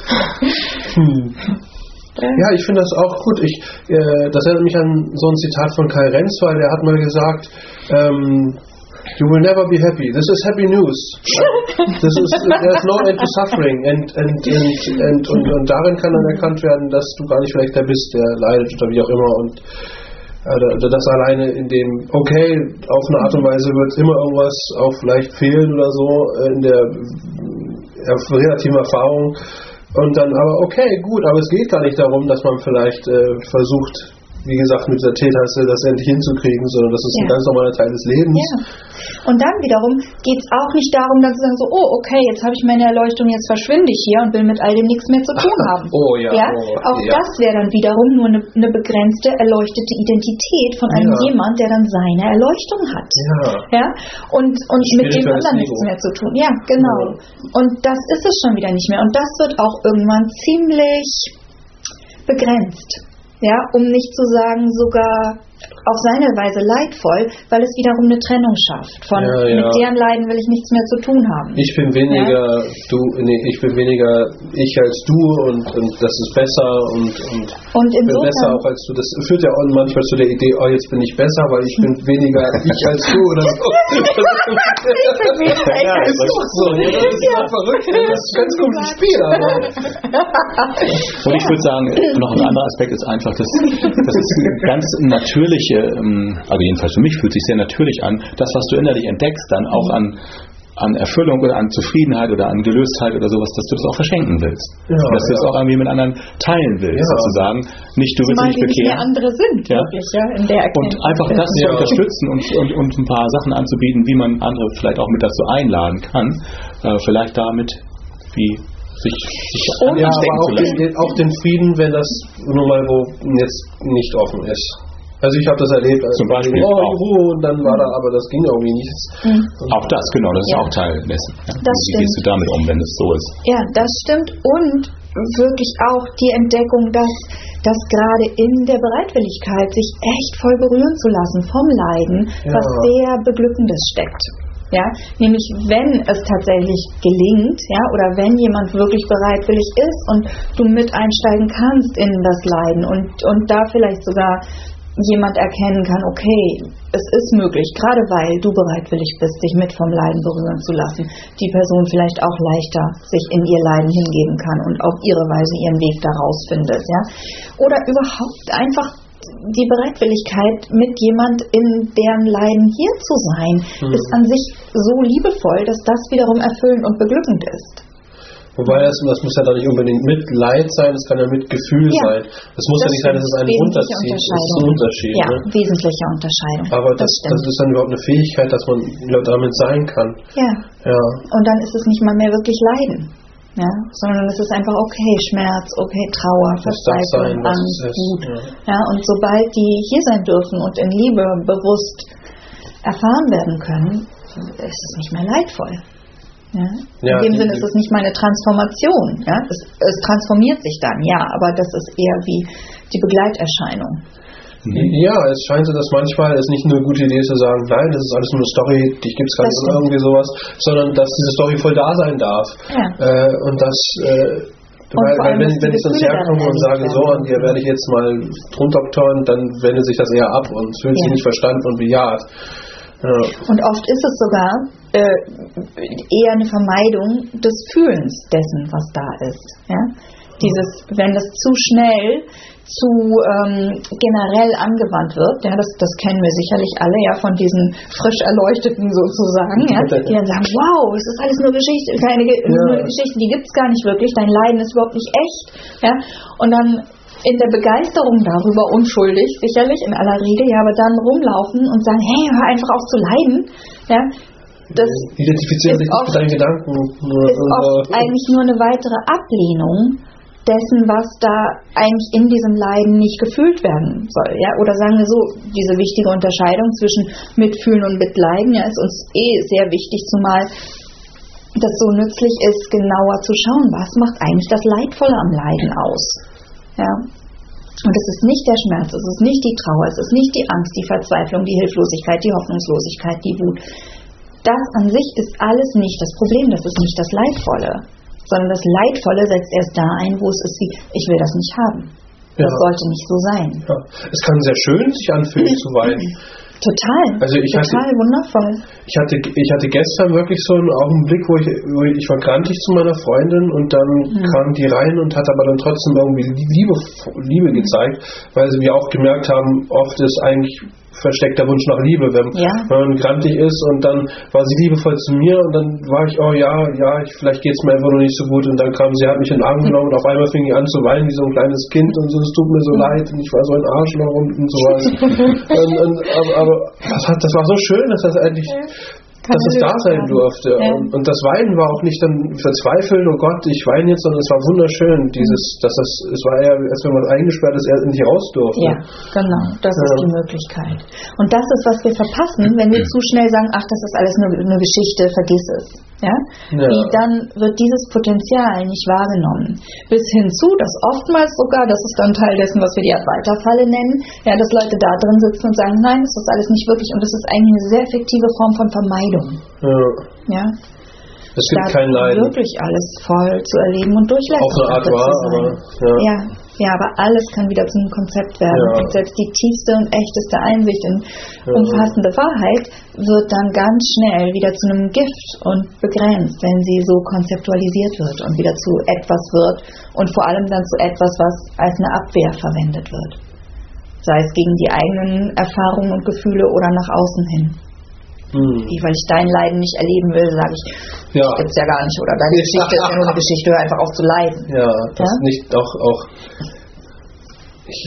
Hm. Ja, ich finde das auch gut. Ich, äh, das erinnert mich an so ein Zitat von Kai Renzweil, der hat mal gesagt, ähm, you will never be happy. This is happy news. This is, there's no end to suffering. And, and, and, and, und, und darin kann dann erkannt werden, dass du gar nicht vielleicht der bist, der leidet oder wie auch immer. Und äh, das alleine in dem, okay, auf eine Art und Weise wird immer irgendwas auch vielleicht fehlen oder so in der äh, relativen Erfahrung. Und dann aber, okay, gut, aber es geht gar nicht darum, dass man vielleicht äh, versucht, wie gesagt, mit dieser Teetasse das endlich hinzukriegen, sondern das ist ja. ein ganz normaler Teil des Lebens. Ja. Und dann wiederum geht es auch nicht darum, dann zu sagen, so, oh, okay, jetzt habe ich meine Erleuchtung, jetzt verschwinde ich hier und will mit all dem nichts mehr zu tun haben. Oh ja. ja? Oh, auch ja. das wäre dann wiederum nur eine, eine begrenzte, erleuchtete Identität von einem ja. jemand, der dann seine Erleuchtung hat. Ja. ja? Und, und mit dem anderen Ego. nichts mehr zu tun. Ja, genau. Ja. Und das ist es schon wieder nicht mehr. Und das wird auch irgendwann ziemlich begrenzt. Ja, um nicht zu sagen sogar auf seine Weise leidvoll, weil es wiederum eine Trennung schafft. Von ja, ja. mit deren Leiden will ich nichts mehr zu tun haben. Ich bin weniger ja? du, nee, ich bin weniger ich als du und, und das ist besser und, und, und ich bin besser auch als du. Das führt ja auch manchmal zu der Idee, oh, jetzt bin ich besser, weil ich bin weniger ich als du oder so. ich bin weniger ich als du. So, ja, das ist ja verrückt. Das ist ein ganz gutes Spiel. Aber. Und ich würde sagen, noch ein anderer Aspekt ist einfach, dass das ist ganz natürliche, also jedenfalls für mich fühlt sich sehr natürlich an, das, was du innerlich entdeckst, dann auch an, an Erfüllung oder an Zufriedenheit oder an Gelöstheit oder sowas, dass du das auch verschenken willst. Ja, dass du ja. das auch irgendwie mit anderen teilen willst, ja. sozusagen. Nicht, du willst Zumal nicht bekehren. Nicht mehr andere sind, ja? wirklich, ja, in der Und einfach das ja. zu unterstützen und, und, und ein paar Sachen anzubieten, wie man andere vielleicht auch mit dazu einladen kann, äh, vielleicht damit, wie sich, sich ja, aber auch den, auch den Frieden, wenn das nur mal wo jetzt nicht offen ist. Also ich habe das erlebt, als zum Beispiel oh, auch. Ruhe, und dann war da, aber das ging irgendwie nichts. Mhm. Auch das, genau, das ist ja. auch Teil dessen. Ja. Das Wie gehst du damit um, wenn es so ist? Ja, das stimmt. Und wirklich auch die Entdeckung, dass, dass gerade in der Bereitwilligkeit sich echt voll berühren zu lassen vom Leiden, ja. was sehr Beglückendes steckt. Ja, nämlich wenn es tatsächlich gelingt, ja, oder wenn jemand wirklich bereitwillig ist und du mit einsteigen kannst in das Leiden und, und da vielleicht sogar jemand erkennen kann, okay, es ist möglich, gerade weil du bereitwillig bist, dich mit vom Leiden berühren zu lassen, die Person vielleicht auch leichter sich in ihr Leiden hingeben kann und auf ihre Weise ihren Weg daraus findet. Ja? Oder überhaupt einfach die Bereitwilligkeit, mit jemand in deren Leiden hier zu sein, mhm. ist an sich so liebevoll, dass das wiederum erfüllend und beglückend ist. Wobei, das, das muss ja dann nicht unbedingt mit Leid sein, es kann ja mit Gefühl ja, sein. Es muss ja nicht sein, dass es einen runterzieht. Das ist ein Unterschied. Ja, ne? wesentliche Unterscheidung. Aber das, das, das ist dann überhaupt eine Fähigkeit, dass man damit sein kann. Ja. ja. Und dann ist es nicht mal mehr wirklich Leiden. Ja, sondern es ist einfach okay, Schmerz, okay, Trauer, Verzweiflung, Angst, Wut. Ja. ja, und sobald die hier sein dürfen und in Liebe bewusst erfahren werden können, ist es nicht mehr leidvoll. Ja? Ja, in dem die, Sinne ist es nicht mal eine Transformation. Ja? Es, es transformiert sich dann, ja, aber das ist eher wie die Begleiterscheinung. Ja, es scheint so, dass manchmal es nicht nur eine gute Idee ist zu sagen, nein, das ist alles nur eine Story, dich gibt es gar nicht oder irgendwie sowas, sondern dass diese Story voll da sein darf. Ja. Äh, und das, äh, und weil, weil allem, wenn, wenn ich sonst herkomme und sage, so, an dir werde ich jetzt mal drunterktoren, dann wendet sich das eher ab und fühlt sich ja. nicht verstanden und bejaht. Ja. Und oft ist es sogar äh, eher eine Vermeidung des Fühlens dessen, was da ist. Ja? Dieses, wenn das zu schnell zu ähm, generell angewandt wird, ja, das, das kennen wir sicherlich alle, ja, von diesen frisch Erleuchteten sozusagen, ja, die dann sagen, wow, es ist alles nur Geschichte, keine Ge- ja. nur Geschichte, die gibt es gar nicht wirklich, dein Leiden ist überhaupt nicht echt, ja, und dann in der Begeisterung darüber, unschuldig sicherlich in aller Regel, ja, aber dann rumlaufen und sagen, hey, hör einfach auf zu leiden, ja, das identifizieren sich mit deinen Gedanken. Ist oft eigentlich nur eine weitere Ablehnung dessen, was da eigentlich in diesem Leiden nicht gefühlt werden soll, ja, oder sagen wir so, diese wichtige Unterscheidung zwischen Mitfühlen und Mitleiden, ja, ist uns eh sehr wichtig, zumal das so nützlich ist, genauer zu schauen, was macht eigentlich das Leidvolle am Leiden aus, ja, und es ist nicht der Schmerz, es ist nicht die Trauer, es ist nicht die Angst, die Verzweiflung, die Hilflosigkeit, die Hoffnungslosigkeit, die Wut, das an sich ist alles nicht das Problem, das ist nicht das Leidvolle, sondern das Leidvolle setzt erst da ein, wo es ist wie, ich will das nicht haben. Das ja. sollte nicht so sein. Ja. Es kann sehr schön sich anfühlen zu weinen. Total, also ich total hatte, wundervoll. Ich hatte, ich hatte gestern wirklich so einen Augenblick, wo ich, wo ich, ich war grantig zu meiner Freundin und dann mhm. kam die rein und hat aber dann trotzdem irgendwie Liebe, Liebe gezeigt, weil wir auch gemerkt haben, oft ist eigentlich versteckter Wunsch nach Liebe, wenn, ja. wenn man grantig ist, und dann war sie liebevoll zu mir und dann war ich, oh ja, ja, ich, vielleicht geht es mir einfach noch nicht so gut, und dann kam sie, hat mich in den Arm genommen und auf einmal fing ich an zu weinen wie so ein kleines Kind und so, es tut mir so leid und ich war so ein Arschloch und, und sowas. und, und, aber aber das, hat, das war so schön, dass das eigentlich dass es da sein durfte. Ja. Und, und das Weinen war auch nicht dann verzweifelt, oh Gott, ich weine jetzt, sondern es war wunderschön. Dieses, dass das, es war eher, als wenn man eingesperrt ist, er nicht raus durfte. Ja, genau, das ja. ist die Möglichkeit. Und das ist, was wir verpassen, wenn wir zu schnell sagen, ach, das ist alles nur eine Geschichte, vergiss es. Ja? Ja. Wie dann wird dieses Potenzial nicht wahrgenommen. Bis hinzu, dass oftmals sogar, das ist dann Teil dessen, was wir die Advaita-Falle nennen, ja, dass Leute da drin sitzen und sagen, nein, das ist alles nicht wirklich, und das ist eigentlich eine sehr effektive Form von Vermeidung. Ja. Ja? Es gibt kein Leiden. Wirklich alles voll zu erleben und durchlässig. Auf eine Art wahr, aber ja. ja. Ja, aber alles kann wieder zum Konzept werden. Ja. Und selbst die tiefste und echteste Einsicht in ja. umfassende Wahrheit wird dann ganz schnell wieder zu einem Gift und begrenzt, wenn sie so konzeptualisiert wird und wieder zu etwas wird und vor allem dann zu etwas, was als eine Abwehr verwendet wird. Sei es gegen die eigenen Erfahrungen und Gefühle oder nach außen hin. Hm. Wie, weil ich dein Leiden nicht erleben will, sage ich, ja. das gibt's ja gar nicht, oder deine Geschichte ist ja nur eine Geschichte, hör einfach auf zu leiden. Ja, das ja? nicht auch, auch ich,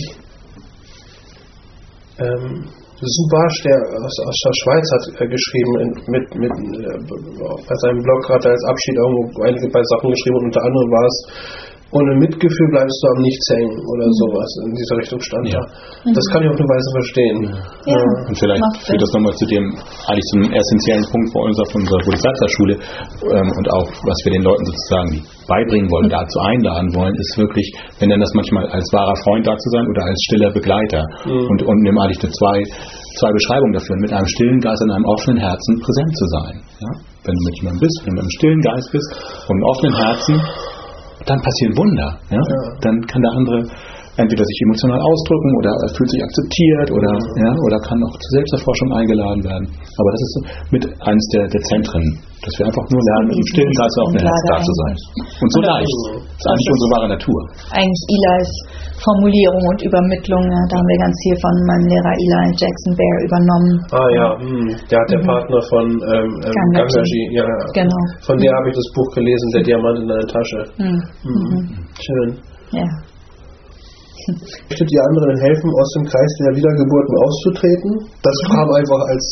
ähm, Subash, der aus, aus der Schweiz, hat äh, geschrieben, in, mit, mit äh, bei seinem Blog gerade als Abschied irgendwo einige bei Sachen geschrieben, und unter anderem war es, ohne Mitgefühl bleibst du am Nichts hängen oder mhm. sowas in dieser Richtung stand ja. da. Das kann ich auf eine Weise verstehen. Ja. Ja. Und vielleicht führt das nochmal zu dem, eigentlich zum essentiellen Punkt bei uns auf unserer Bodhisattva-Schule ähm, und auch, was wir den Leuten sozusagen beibringen wollen, mhm. dazu einladen wollen, ist wirklich, wenn dann das manchmal als wahrer Freund da zu sein oder als stiller Begleiter. Mhm. Und, und nimm eigentlich zwei, zwei Beschreibungen dafür, mit einem stillen Geist und einem offenen Herzen präsent zu sein. Ja? Wenn du mit jemandem bist, wenn du mit einem stillen Geist bist und einem offenen Herzen, dann passieren Wunder. Ja? Ja. Dann kann der andere entweder sich emotional ausdrücken oder er fühlt sich akzeptiert oder, ja, oder kann auch zur Selbsterforschung eingeladen werden. Aber das ist so mit eines der, der Zentren, dass wir einfach nur lernen, im stillen Geist auf dem Herz da zu sein. Und so leicht. Das ist eigentlich unsere wahre Natur. Eigentlich Eli's Formulierung und Übermittlung, da haben wir ganz viel von meinem Lehrer Eli Jackson Bear übernommen. Ah ja, hm. der hat der mhm. Partner von ähm, ähm, Gangaji, ja, genau. Von der habe ich das Buch gelesen, Der Diamant in deiner Tasche. Mhm. Mhm. Schön. Ja. Möchtet ihr anderen helfen, aus dem Kreis der Wiedergeburten auszutreten? Das kam einfach als...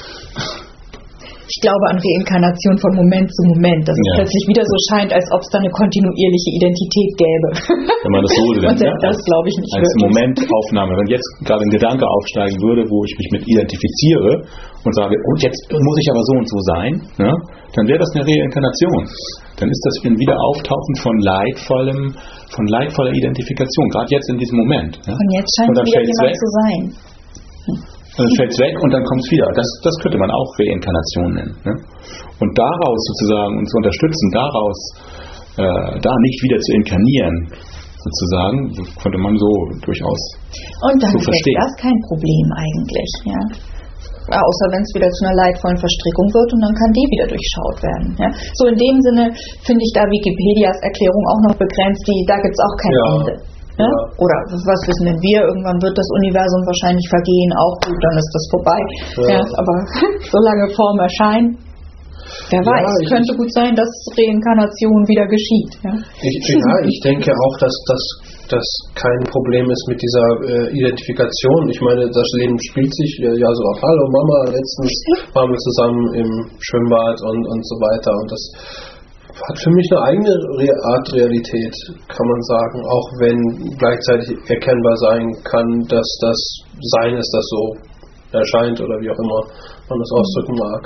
Ich glaube an Reinkarnation von Moment zu Moment, dass ja. es plötzlich wieder so scheint, als ob es da eine kontinuierliche Identität gäbe. Wenn man das so will. Und selbst das glaube ich nicht als wirklich. Momentaufnahme. Wenn jetzt gerade ein Gedanke aufsteigen würde, wo ich mich mit identifiziere und sage, und jetzt muss ich aber so und so sein, ja, dann wäre das eine Reinkarnation. Dann ist das ein Wiederauftauchen von leidvollem, von leidvoller Identifikation, gerade jetzt in diesem Moment. Ja. Und jetzt scheint es wieder jemand weg. zu sein. Hm. Dann fällt es weg und dann kommt es wieder. Das, das könnte man auch Reinkarnation nennen. Ne? Und daraus sozusagen uns unterstützen, daraus äh, da nicht wieder zu inkarnieren, sozusagen, könnte man so durchaus und dann so verstehen. ist das kein Problem eigentlich. Ja? Außer wenn es wieder zu einer leidvollen Verstrickung wird und dann kann die wieder durchschaut werden. Ja? So in dem Sinne finde ich da Wikipedias Erklärung auch noch begrenzt, die, da gibt es auch kein ja. Ende. Ja? Oder was wissen denn wir? Irgendwann wird das Universum wahrscheinlich vergehen, auch gut, dann ist das vorbei. Ja. Ja, aber solange Form erscheint, wer ja, weiß, es könnte gut sein, dass Reinkarnation wieder geschieht. Ja, ich, ja, ich denke auch, dass das dass kein Problem ist mit dieser äh, Identifikation. Ich meine, das Leben spielt sich ja, ja so ab. Hallo Mama, letztens waren wir zusammen im Schwimmbad und, und so weiter. Und das hat für mich eine eigene Art Realität, kann man sagen, auch wenn gleichzeitig erkennbar sein kann, dass das Sein ist, das so erscheint oder wie auch immer man das ausdrücken mag.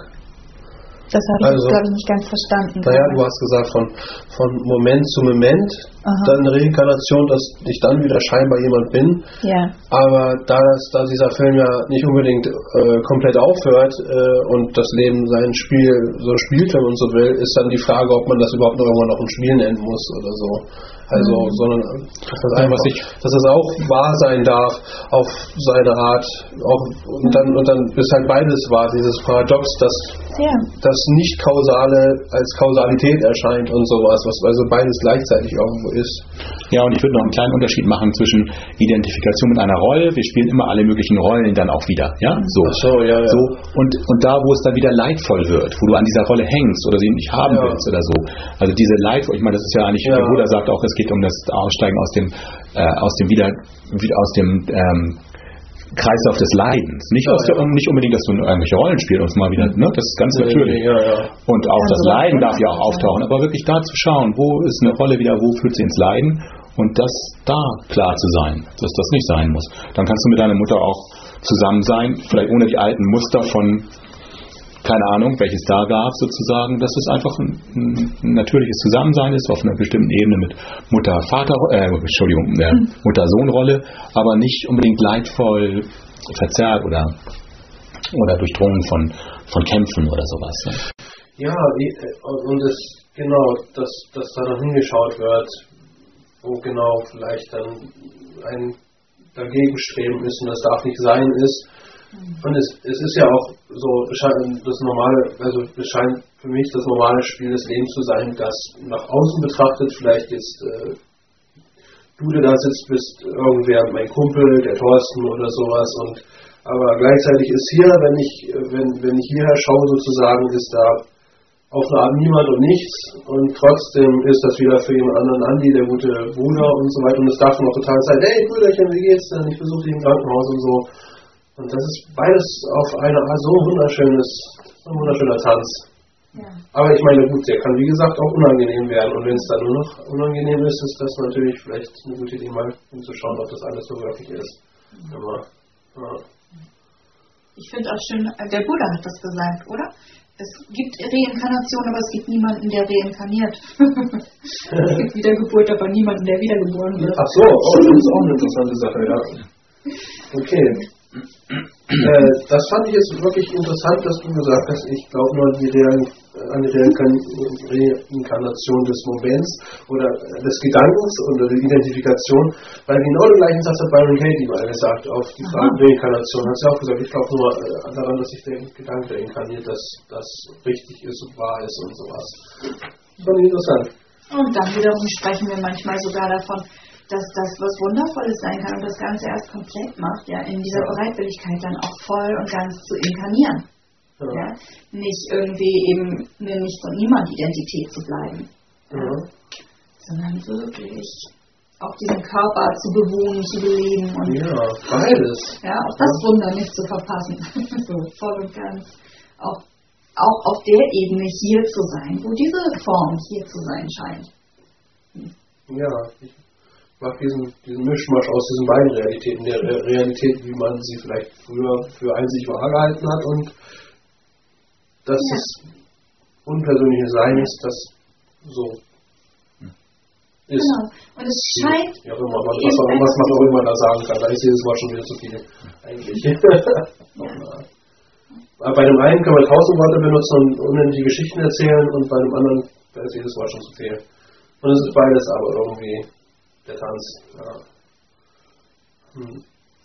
Das habe ich also, jetzt, glaube ich, nicht ganz verstanden. Naja, du hast gesagt, von, von Moment zu Moment, Aha. dann Reinkarnation, dass ich dann wieder scheinbar jemand bin. Ja. Aber da, das, da dieser Film ja nicht unbedingt äh, komplett aufhört äh, und das Leben sein Spiel so spielt, wenn man so will, ist dann die Frage, ob man das überhaupt noch irgendwann noch ein Spiel nennen muss oder so. Also, mhm. sondern dass das, einfach, dass es auch wahr sein darf auf seine Art. Auch, und, dann, und dann ist halt beides wahr, dieses Paradox, dass ja. das Nicht-Kausale als Kausalität erscheint und sowas, was also beides gleichzeitig irgendwo ist. Ja, und ich würde noch einen kleinen Unterschied machen zwischen Identifikation mit einer Rolle. Wir spielen immer alle möglichen Rollen dann auch wieder. Ja? So. Ach so, ja, ja. So, und, und da, wo es dann wieder leidvoll wird, wo du an dieser Rolle hängst oder sie nicht haben ja. willst oder so. Also diese leidvoll, ich meine, das ist ja eigentlich, ja. der Bruder sagt auch, es geht um das Aussteigen aus dem, äh, aus dem wieder, wieder aus dem ähm, Kreislauf des Leidens. Nicht, ja, aus der, ja. nicht unbedingt, dass du irgendwelche Rollen spielst, uns mal wieder, ne? Das ist ganz natürlich. Ja, ja. Und auch ja, das so Leiden darf ja auch auftauchen, aber wirklich da zu schauen, wo ist eine Rolle wieder, wo führt sie ins Leiden und das da klar zu sein, dass das nicht sein muss. Dann kannst du mit deiner Mutter auch zusammen sein, vielleicht ohne die alten Muster von keine Ahnung, welches da gab sozusagen, dass es einfach ein, ein natürliches Zusammensein ist, auf einer bestimmten Ebene mit Mutter-Vater, äh, Entschuldigung, äh, Mutter-Sohn-Rolle, aber nicht unbedingt leidvoll verzerrt oder, oder durchdrungen von, von Kämpfen oder sowas. Ja, und es, genau, dass, dass da noch hingeschaut wird, wo genau vielleicht dann ein Dagegenstreben ist und das darf nicht sein ist. Und es, es ist ja auch so, das normale, also es scheint für mich das normale Spiel des Lebens zu sein, dass nach außen betrachtet vielleicht jetzt äh, du, der da sitzt, bist irgendwer mein Kumpel, der Thorsten oder sowas, und aber gleichzeitig ist hier, wenn ich wenn wenn ich hierher schaue sozusagen, ist da auf eine Art niemand und nichts, und trotzdem ist das wieder für jemand anderen Andi, der gute Bruder und so weiter, und es darf noch total sein, hey Brüderchen, wie geht's denn? Ich besuche dich im Krankenhaus und so. Und das ist beides auf eine Art so wunderschönes, ein wunderschöner Tanz. Ja. Aber ich meine, gut, der kann wie gesagt auch unangenehm werden. Und wenn es dann nur noch unangenehm ist, ist das natürlich vielleicht eine gute Idee, mal hinzuschauen, ob das alles so wirklich ist. Mhm. Aber, ja. Ich finde auch schön, der Buddha hat das gesagt, oder? Es gibt Reinkarnation, aber es gibt niemanden, der reinkarniert. Es gibt Wiedergeburt, aber niemanden, der wiedergeboren wird. Ach so, oh, das ist auch eine interessante Sache, ja. Okay. Äh, das fand ich jetzt wirklich interessant, dass du gesagt hast, ich glaube nur an die, Real, an die Reinkarnation des Moments oder des Gedankens oder der Identifikation, weil genau den gleichen Satz hat Byron Katie mal gesagt, auf die Frage Reinkarnation, hat sie auch gesagt, ich glaube nur daran, dass sich der Gedanke reinkarniert, dass das richtig ist und wahr ist und sowas. Das fand ich interessant. Und dann wiederum sprechen wir manchmal sogar davon, dass das was Wundervolles sein kann und das Ganze erst komplett macht, ja, in dieser ja. Bereitwilligkeit dann auch voll und ganz zu inkarnieren. Ja. Ja? Nicht irgendwie eben eine Nicht- und Niemand-Identität zu bleiben, ja. Ja. Sondern wirklich auch diesen Körper zu bewohnen, zu beleben und ja, beides. Ja, auch das ja. Wunder nicht zu verpassen. So voll und ganz. Auch, auch auf der Ebene hier zu sein, wo diese Form hier zu sein scheint. Hm. Ja, ich mag diesen, diesen Mischmasch aus diesen beiden Realitäten. Der Realität, wie man sie vielleicht früher für einzig wahr gehalten hat und dass ja. das unpersönliche Sein ist, das so ist. Genau. Und es scheint... Ja, immer, was, was, was man auch immer da sagen kann. Da ist jedes Mal schon wieder zu viel. Eigentlich. Ja. Bei dem einen kann man tausend Worte benutzen und unendliche Geschichten erzählen und bei dem anderen da ist jedes Mal schon zu viel. Und es ist beides aber irgendwie der Tanz. Ja. Hm.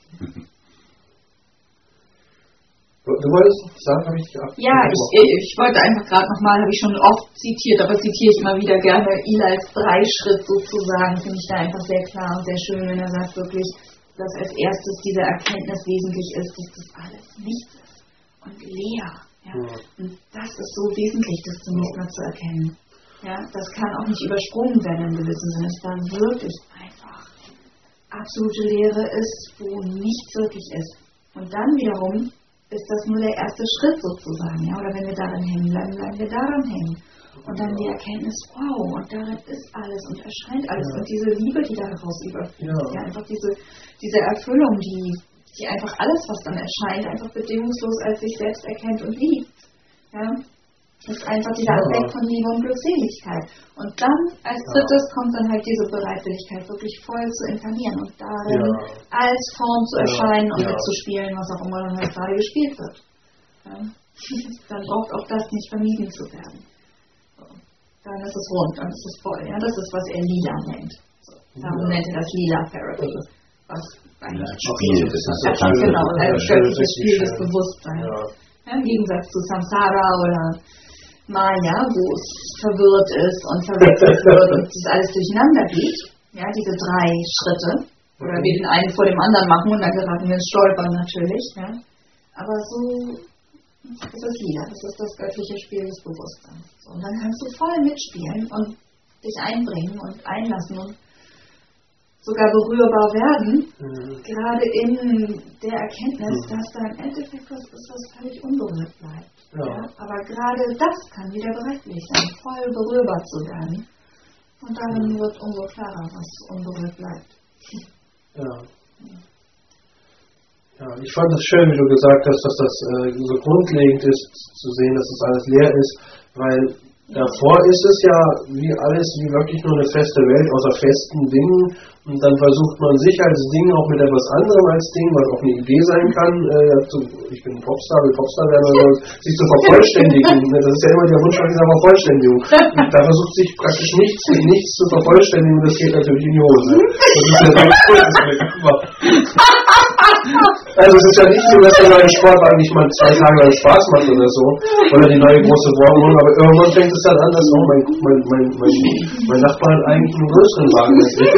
Du wolltest sagen, habe ich dich ab. Ja, ich, ich wollte einfach gerade nochmal, habe ich schon oft zitiert, aber zitiere ich immer wieder gerne Elias Dreischritt sozusagen, finde ich da einfach sehr klar und sehr schön, wenn er sagt wirklich, dass als erstes diese Erkenntnis wesentlich ist, dass das alles nichts ist und leer. Ja? Ja. Und das ist so wesentlich, das zunächst mal zu erkennen. Ja, das kann auch nicht übersprungen werden in gewissem Sinne, dass da wirklich einfach absolute Leere ist, wo nichts wirklich ist. Und dann wiederum ist das nur der erste Schritt sozusagen, ja, oder wenn wir daran hängen bleiben, bleiben wir daran hängen. Und dann die Erkenntnis, wow, und darin ist alles und erscheint alles. Ja. Und diese Liebe, die daraus überfließt, ja. ja, einfach diese, diese Erfüllung, die, die einfach alles, was dann erscheint, einfach bedingungslos als sich selbst erkennt und liebt. Ja. Das ist einfach dieser Aspekt von Liebe und Glückseligkeit. Und dann als drittes kommt dann halt diese Bereitwilligkeit, wirklich voll zu inkarnieren und darin ja. als Form zu erscheinen ja. und ja. mitzuspielen, was auch immer dann halt gerade gespielt wird. Ja. Dann braucht auch das nicht vermieden zu werden. So. Dann ist es rund, dann ist es voll. Ja. Das ist, was er Lila nennt. So. Darum ja. nennt er das Lila Therapy. Was eigentlich ja, Spiel, das ist ja, genau, ein göttliches Spiel des Bewusstseins. Ja. Ja, im Gegensatz zu Samsara oder Maya, wo es verwirrt ist und verwechselt wird und das alles durcheinander geht, ja, diese drei Schritte, oder wir den einen vor dem anderen machen und dann geraten wir ins Stolpern natürlich, ja, aber so ist es Lila, das ist das göttliche Spiel des Bewusstseins. So, und dann kannst du voll mitspielen und dich einbringen und einlassen und sogar berührbar werden, mhm. gerade in der Erkenntnis, mhm. dass da im Endeffekt was ist, was völlig unberührt bleibt. Ja. Ja, aber gerade das kann wieder bereitwillig sein, voll berührbar zu werden. Und darin mhm. wird umso klarer, was unberührt bleibt. Ja. Ja, ich fand es schön, wie du gesagt hast, dass das äh, so grundlegend ist, zu sehen, dass das alles leer ist, weil davor ist es ja wie alles, wie wirklich nur eine feste Welt außer festen Dingen und dann versucht man sich als Ding auch mit etwas anderem als Ding, was auch eine Idee sein kann, äh, zu, ich bin Popstar, will Popstar werden oder so, sich zu vervollständigen. Das ist ja immer der Wunsch nach dieser Vervollständigung. Und da versucht sich praktisch nichts, nichts zu vervollständigen und das geht natürlich in die Hose. Das ist ja ganz cool, das ist eine Kammer. Also es ist ja nicht so, dass der neue Sport eigentlich mal zwei Tage lang Spaß macht oder so, oder die neue große Wohnung, aber irgendwann fängt es dann an, dass oh, mein, mein, mein, mein, mein Nachbar hat eigentlich einen größeren Wagen als ich.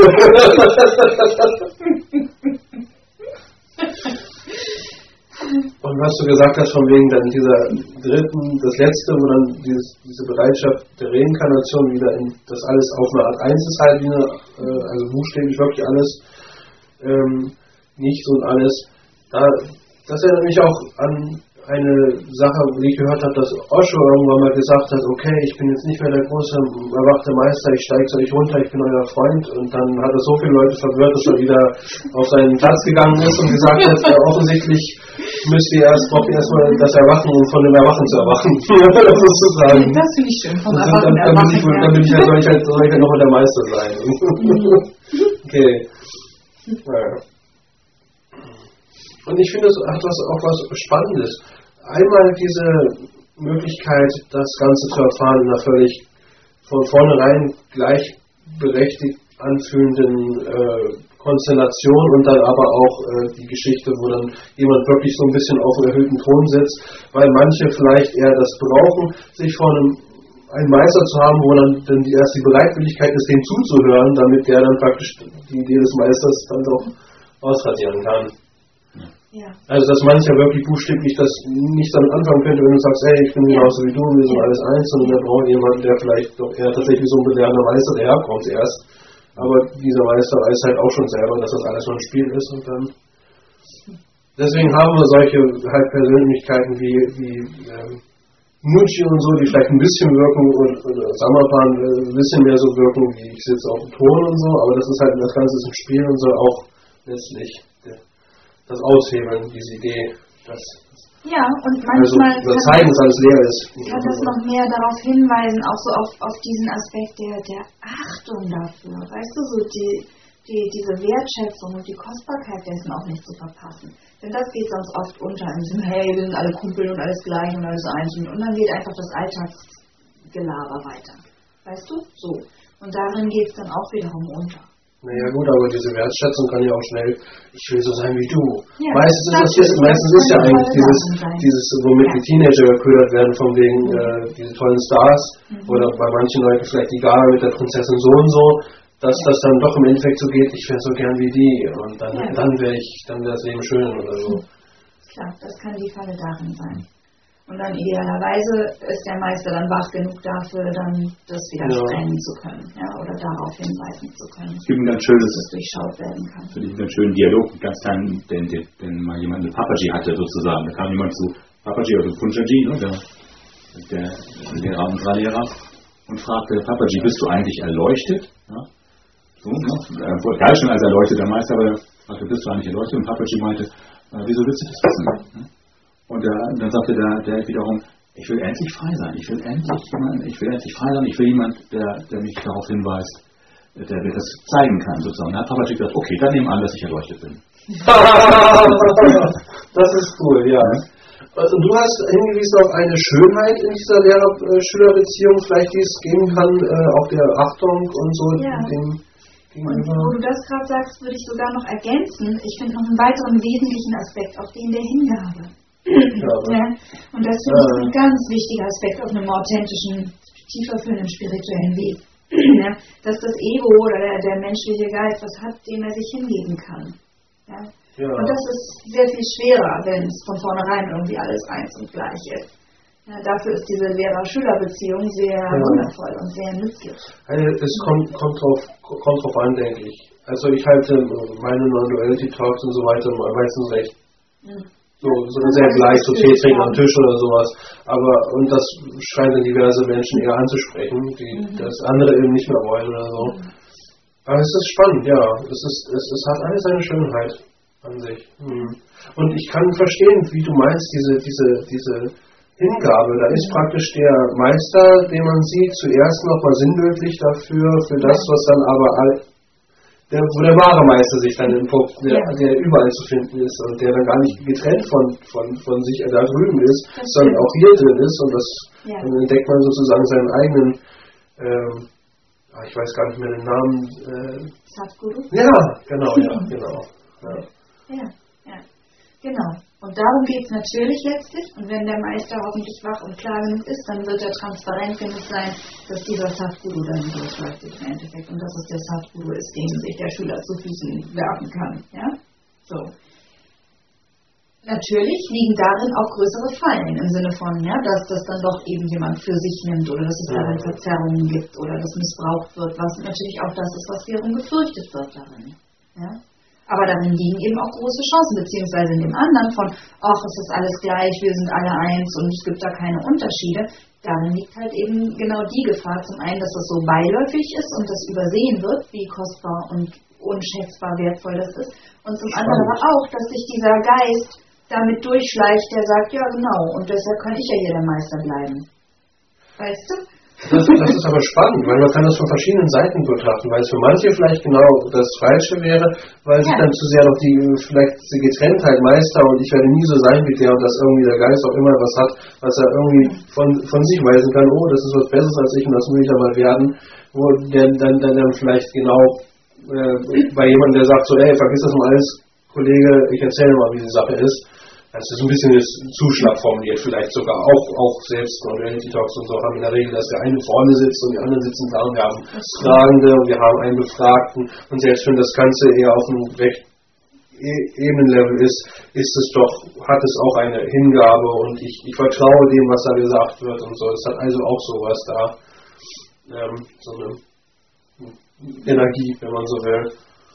Und was du gesagt hast, von wegen dann dieser dritten, das letzte, wo dann dieses, diese Bereitschaft der Reinkarnation wieder in das alles auf eine Art eins ist halt, wie eine, also buchstäblich wirklich alles, ähm, nichts und alles. Da, das erinnert mich auch an eine Sache, die ich gehört habe, dass Osho irgendwann mal gesagt hat, okay, ich bin jetzt nicht mehr der große erwachte Meister, ich steige zu euch runter, ich bin euer Freund, und dann hat er so viele Leute verwirrt, dass er wieder auf seinen Platz gegangen ist und gesagt hat, äh, offensichtlich müsst ihr erst, braucht ihr erstmal das Erwachen, um von dem Erwachen zu erwachen. Sozusagen. Das finde ich schön, vom und Erwachen, dann, dann, Erwachen, bin ich, dann bin ich ja, soll ich halt, soll ich halt nochmal der Meister sein. Okay. Ja. Und ich finde, es hat was, auch was Spannendes. Einmal diese Möglichkeit, das Ganze zu erfahren in einer völlig von vornherein gleichberechtigt anfühlenden äh, Konstellation und dann aber auch äh, die Geschichte, wo dann jemand wirklich so ein bisschen auf einen erhöhten Thron sitzt, weil manche vielleicht eher das brauchen, sich vor einem einen Meister zu haben, wo dann, dann die erst die Bereitwilligkeit ist, dem zuzuhören, damit der dann praktisch die Idee des Meisters dann doch ausradieren kann. Ja. Also, dass mancher wirklich buchstäblich das nicht damit anfangen könnte, wenn du sagst, hey, ich bin genauso wie du, wir sind alles eins, sondern der braucht jemanden, der vielleicht doch eher tatsächlich so ein belehrender Meister, der herkommt erst. Aber dieser Meister weiß halt auch schon selber, dass das alles nur ein Spiel ist und dann. Deswegen haben wir solche halt Persönlichkeiten wie, wie ähm, Muji und so, die vielleicht ein bisschen wirken und, und Samapan ein bisschen mehr so wirken, wie ich sitze auf dem Thron und so, aber das ist halt, das Ganze ist ein Spiel und so auch letztlich das Aushebeln, diese Idee, dass ja, und manchmal also, das zeigen, dass alles leer ist. Kann das noch mehr darauf hinweisen, auch so auf, auf diesen Aspekt der, der Achtung dafür, weißt du, so die, die, diese Wertschätzung und die Kostbarkeit dessen auch nicht zu verpassen. Denn das geht sonst oft unter in diesem, hey, wir sind alle Kumpel und alles gleich und alles eins und dann geht einfach das Alltagsgelaber weiter. Weißt du? So. Und darin geht es dann auch wiederum unter. Naja gut, aber diese Wertschätzung kann ja auch schnell, ich will so sein wie du. Ja, meistens, ist das hier, meistens ist ja eigentlich dieses, dieses, womit die Teenager geködert werden, von wegen mhm. äh, diese tollen Stars, mhm. oder bei manchen Leuten vielleicht die Gala mit der Prinzessin so und so, dass ja. das dann doch im Endeffekt so geht, ich wäre so gern wie die und dann, ja. dann wäre ich, dann wäre das Leben schön oder so. Klar, das kann die Falle darin sein. Und dann idealerweise ist der Meister dann wach genug dafür, dann das wieder ja. sprengen zu können, ja, oder darauf hinweisen zu können. Es gibt ein ganz schönes, dass es durchschaut werden kann. Finde ich einen ganz schönen Dialog, einen ganz kleinen, den, den, den mal jemand mit Papaji hatte sozusagen. Da kam jemand zu Papaji oder Punjaji, ne, der, der Lehrer und Lehrer, und fragte Papaji, bist du eigentlich erleuchtet? Ja? So, ne? Er wurde geil schon als erleuchtet, der Meister, aber er fragte, bist du eigentlich erleuchtet? Und Papaji meinte, äh, wieso willst du das wissen? Ne? Und der, dann sagte der, der wiederum, ich will endlich frei sein, ich will endlich jemand, ich will endlich frei sein, ich will jemand, der, der mich darauf hinweist, der mir das zeigen kann, sozusagen. Da hat Papa gesagt, okay, dann nehmen an, dass ich erleuchtet bin. Das ist cool, ja. Also du hast hingewiesen auf eine Schönheit in dieser Lehrer-Schüler-Beziehung, vielleicht die es geben kann, äh, auch der Achtung und so. Ja. Dem Und wo du das gerade sagst, würde ich sogar noch ergänzen, ich finde noch einen weiteren wesentlichen Aspekt, auch den der Hingabe. Ja, und das finde ich ein ganz wichtiger Aspekt auf einem authentischen, tiefer führenden spirituellen Weg. Ja, dass das Ego oder der, der menschliche Geist was hat, dem er sich hingeben kann. Ja? Ja. Und das ist sehr viel schwerer, wenn es von vornherein irgendwie alles eins und gleich ist. Ja, dafür ist diese Lehrer-Schüler-Beziehung sehr ja. wundervoll und sehr nützlich. Also es kommt, kommt, drauf, kommt drauf an, denke ich. Also ich halte meine Non-Duality-Talks und so weiter meistens recht. Mhm. So, so sehr gleich, so Tee trinken am Tisch oder sowas. Aber, und das scheint diverse Menschen eher anzusprechen, die mhm. das andere eben nicht mehr wollen oder so. Mhm. Aber es ist spannend, ja. Es ist, es, es hat alles seine Schönheit an sich. Mhm. Und ich kann verstehen, wie du meinst, diese, diese, diese Hingabe. Da ist praktisch der Meister, den man sieht, zuerst nochmal sinnbildlich dafür, für das, was dann aber all Der, wo der wahre Meister sich dann entpuppt, der, ja. der überall zu finden ist und der dann gar nicht getrennt von, von, von sich da drüben ist, das sondern stimmt. auch hier drin ist und das ja. dann entdeckt man sozusagen seinen eigenen, ähm, ich weiß gar nicht mehr den Namen. Äh, Sadhguru? Ja, genau, ja, genau. Ja, ja, ja. genau. Und darum geht es natürlich letztlich. Und wenn der Meister hoffentlich wach und klar genug ist, dann wird er transparent genug sein, dass dieser Sadhguru dann durchleuchtet im Endeffekt. Und dass es der Sadhguru ist, dem sich der Schüler zu Füßen werfen kann. Ja? So. Natürlich liegen darin auch größere Fallen im Sinne von, ja, dass das dann doch eben jemand für sich nimmt oder dass es darin Verzerrungen gibt oder dass missbraucht wird, was natürlich auch das ist, was wiederum gefürchtet wird darin. Ja? Aber darin liegen eben auch große Chancen, beziehungsweise in dem anderen von, ach, es ist alles gleich, wir sind alle eins und es gibt da keine Unterschiede. Darin liegt halt eben genau die Gefahr, zum einen, dass es so beiläufig ist und das übersehen wird, wie kostbar und unschätzbar wertvoll das ist. Und zum Spannend. anderen aber auch, dass sich dieser Geist damit durchschleicht, der sagt, ja genau, und deshalb kann ich ja hier der Meister bleiben. Weißt du? Das, das ist aber spannend, weil man kann das von verschiedenen Seiten betrachten, weil es für manche vielleicht genau das Falsche wäre, weil ja. sie dann zu sehr noch die, vielleicht die Getrenntheit Meister und ich werde nie so sein wie der und dass irgendwie der Geist auch immer was hat, was er irgendwie von, von sich weisen kann, oh, das ist was Besseres als ich und das will ich aber werden, wo der dann, dann, dann vielleicht genau äh, bei jemandem, der sagt so, ey, vergiss das mal alles, Kollege, ich erzähle mal, wie die Sache ist. Das ist ein bisschen zu schlapp formuliert, vielleicht sogar auch, auch selbst Reality Talks und so haben in der Regel, dass der eine vorne sitzt und die anderen sitzen da und wir haben Fragende und wir haben einen Befragten und selbst wenn das Ganze eher auf einem recht Ebenenlevel ist, ist es doch, hat es auch eine Hingabe und ich, ich vertraue dem, was da gesagt wird und so. Es hat also auch sowas da, ähm, so eine Energie, wenn man so will.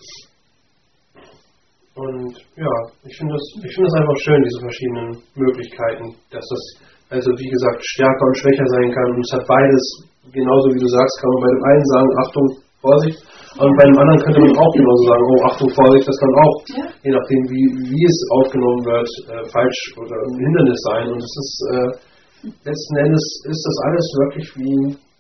Und ja, ich finde das, ich finde das einfach schön, diese verschiedenen Möglichkeiten, dass das also wie gesagt stärker und schwächer sein kann. Und es hat beides, genauso wie du sagst, kann man bei dem einen sagen, Achtung, Vorsicht, und bei dem anderen könnte man auch genauso sagen, oh, Achtung, Vorsicht, das kann auch, ja. je nachdem wie, wie es aufgenommen wird, äh, falsch oder ein Hindernis sein. Und es ist, äh, letzten Endes ist das alles wirklich wie,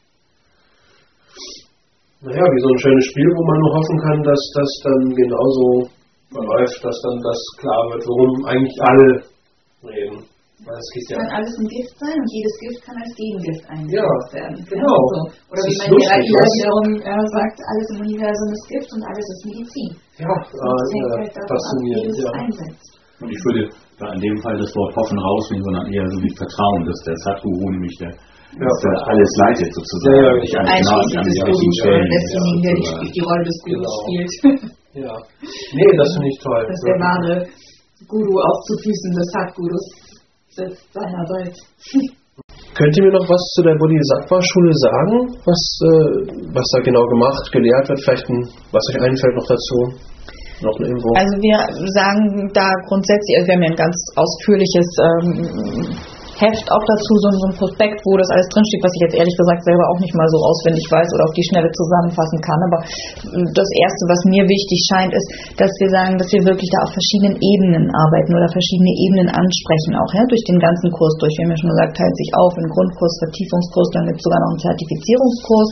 naja, wie so ein schönes Spiel, wo man nur hoffen kann, dass das dann genauso verläuft, dass dann das klar wird, worum eigentlich alle reden. Weil es geht ja kann alles ein Gift sein und jedes Gift kann als Gegengift eingesetzt ja, werden. Genau. So. Oder wie man ja wiederum äh, sagt, alles im Universum ist Gift und alles ist Medizin. Ja, das äh, halt äh, faszinierend. Ja. Einsetzt. Und ich würde da in dem Fall das Wort Hoffen rausnehmen, sondern eher so wie Vertrauen, dass der Sadhguru nämlich der Ja, dass alles leitet sozusagen. Ja, ja, ich an die richtigen Stellen. Deswegen, der die, die Rolle des Gurus genau. spielt. Ja. Nee, das finde ich toll. Dass der wahre Guru auch zu Füßen des Sadhgurus sitzt seinerseits. Könnt ihr mir noch was zu der Bodhisattva-Schule sagen? Was, äh, was da genau gemacht, gelehrt wird? Vielleicht ein, was euch einfällt noch dazu? Noch eine Info? Also wir sagen da grundsätzlich, also wir haben ja ein ganz ausführliches ähm, Heft auch dazu, so, so ein Prospekt, wo das alles drinsteht, was ich jetzt ehrlich gesagt selber auch nicht mal so auswendig weiß oder auf die Schnelle zusammenfassen kann. Aber das Erste, was mir wichtig scheint, ist, dass wir sagen, dass wir wirklich da auf verschiedenen Ebenen arbeiten oder verschiedene Ebenen ansprechen, auch ja, durch den ganzen Kurs durch. Wir haben ja schon gesagt, teilt sich auf in Grundkurs, Vertiefungskurs, dann gibt es sogar noch einen Zertifizierungskurs,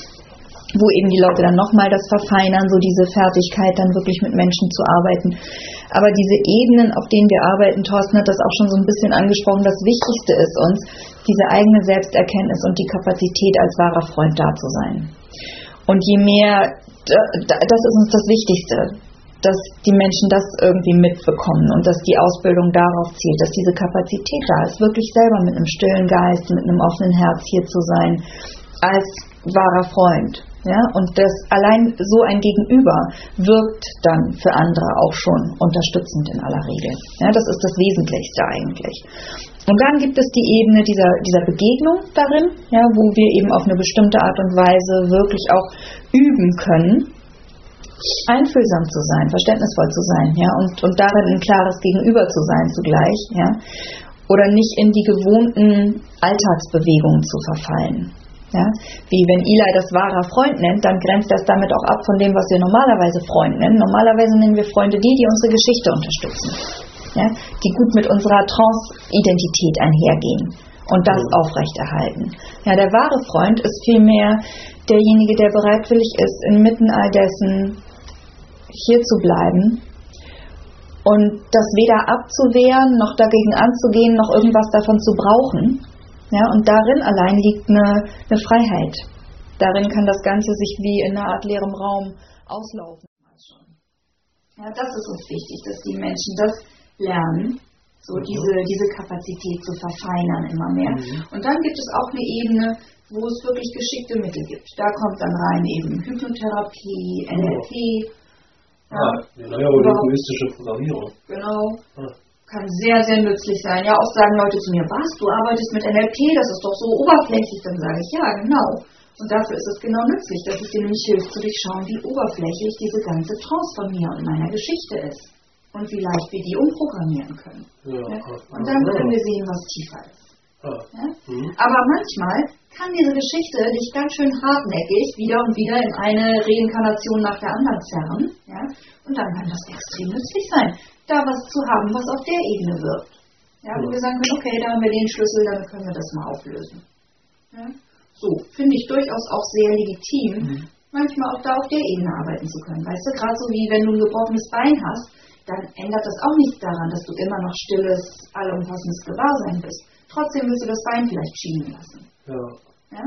wo eben die Leute dann nochmal das verfeinern, so diese Fertigkeit dann wirklich mit Menschen zu arbeiten. Aber diese Ebenen, auf denen wir arbeiten, Thorsten hat das auch schon so ein bisschen angesprochen, das Wichtigste ist uns, diese eigene Selbsterkenntnis und die Kapazität, als wahrer Freund da zu sein. Und je mehr, das ist uns das Wichtigste, dass die Menschen das irgendwie mitbekommen und dass die Ausbildung darauf zielt, dass diese Kapazität da ist, wirklich selber mit einem stillen Geist, mit einem offenen Herz hier zu sein, als wahrer Freund. Ja, und das allein so ein Gegenüber wirkt dann für andere auch schon unterstützend in aller Regel. Ja, das ist das Wesentlichste eigentlich. Und dann gibt es die Ebene dieser, dieser Begegnung darin, ja, wo wir eben auf eine bestimmte Art und Weise wirklich auch üben können, einfühlsam zu sein, verständnisvoll zu sein, ja, und, und darin ein klares Gegenüber zu sein zugleich, ja, oder nicht in die gewohnten Alltagsbewegungen zu verfallen. Ja, wie wenn Eli das wahrer Freund nennt, dann grenzt das damit auch ab von dem, was wir normalerweise Freund nennen. Normalerweise nennen wir Freunde die, die unsere Geschichte unterstützen, ja, die gut mit unserer Trance-Identität einhergehen und das mhm. aufrechterhalten. Ja, der wahre Freund ist vielmehr derjenige, der bereitwillig ist, inmitten all dessen hier zu bleiben und das weder abzuwehren, noch dagegen anzugehen, noch irgendwas davon zu brauchen. Ja, und darin allein liegt eine, eine Freiheit. Darin kann das Ganze sich wie in einer Art leerem Raum auslaufen. Ja, das ist uns wichtig, dass die Menschen das lernen, so mhm. diese, diese Kapazität zu verfeinern immer mehr. Mhm. Und dann gibt es auch eine Ebene, wo es wirklich geschickte Mittel gibt. Da kommt dann rein eben Hypnotherapie, N L P. Ja, ja, ja oder egoistische Programmierung. Genau. Ja. Kann sehr, sehr nützlich sein. Ja, oft sagen Leute zu mir, was, du arbeitest mit N L P, das ist doch so oberflächlich. Dann sage ich, ja, genau. Und dafür ist es genau nützlich, dass es dir nämlich hilft zu durchschauen, wie oberflächlich diese ganze Trance von mir und meiner Geschichte ist. Und wie leicht wir die umprogrammieren können. Ja, ja? Und dann können wir sehen, was tiefer ist. Ja? Mhm. Aber manchmal kann diese Geschichte dich ganz schön hartnäckig wieder und wieder in eine Reinkarnation nach der anderen zerren. Ja? Und dann kann das extrem nützlich sein, da was zu haben, was auf der Ebene wirkt. Ja, wo wir sagen können, okay, da haben wir den Schlüssel, dann können wir das mal auflösen. Ja? So, finde ich durchaus auch sehr legitim, Mhm. manchmal auch da auf der Ebene arbeiten zu können. Weißt du, gerade so wie wenn du ein gebrochenes Bein hast, dann ändert das auch nichts daran, dass du immer noch stilles, allumfassendes Gewahrsein bist. Trotzdem willst du das Bein vielleicht schieben lassen. Ja. Ja?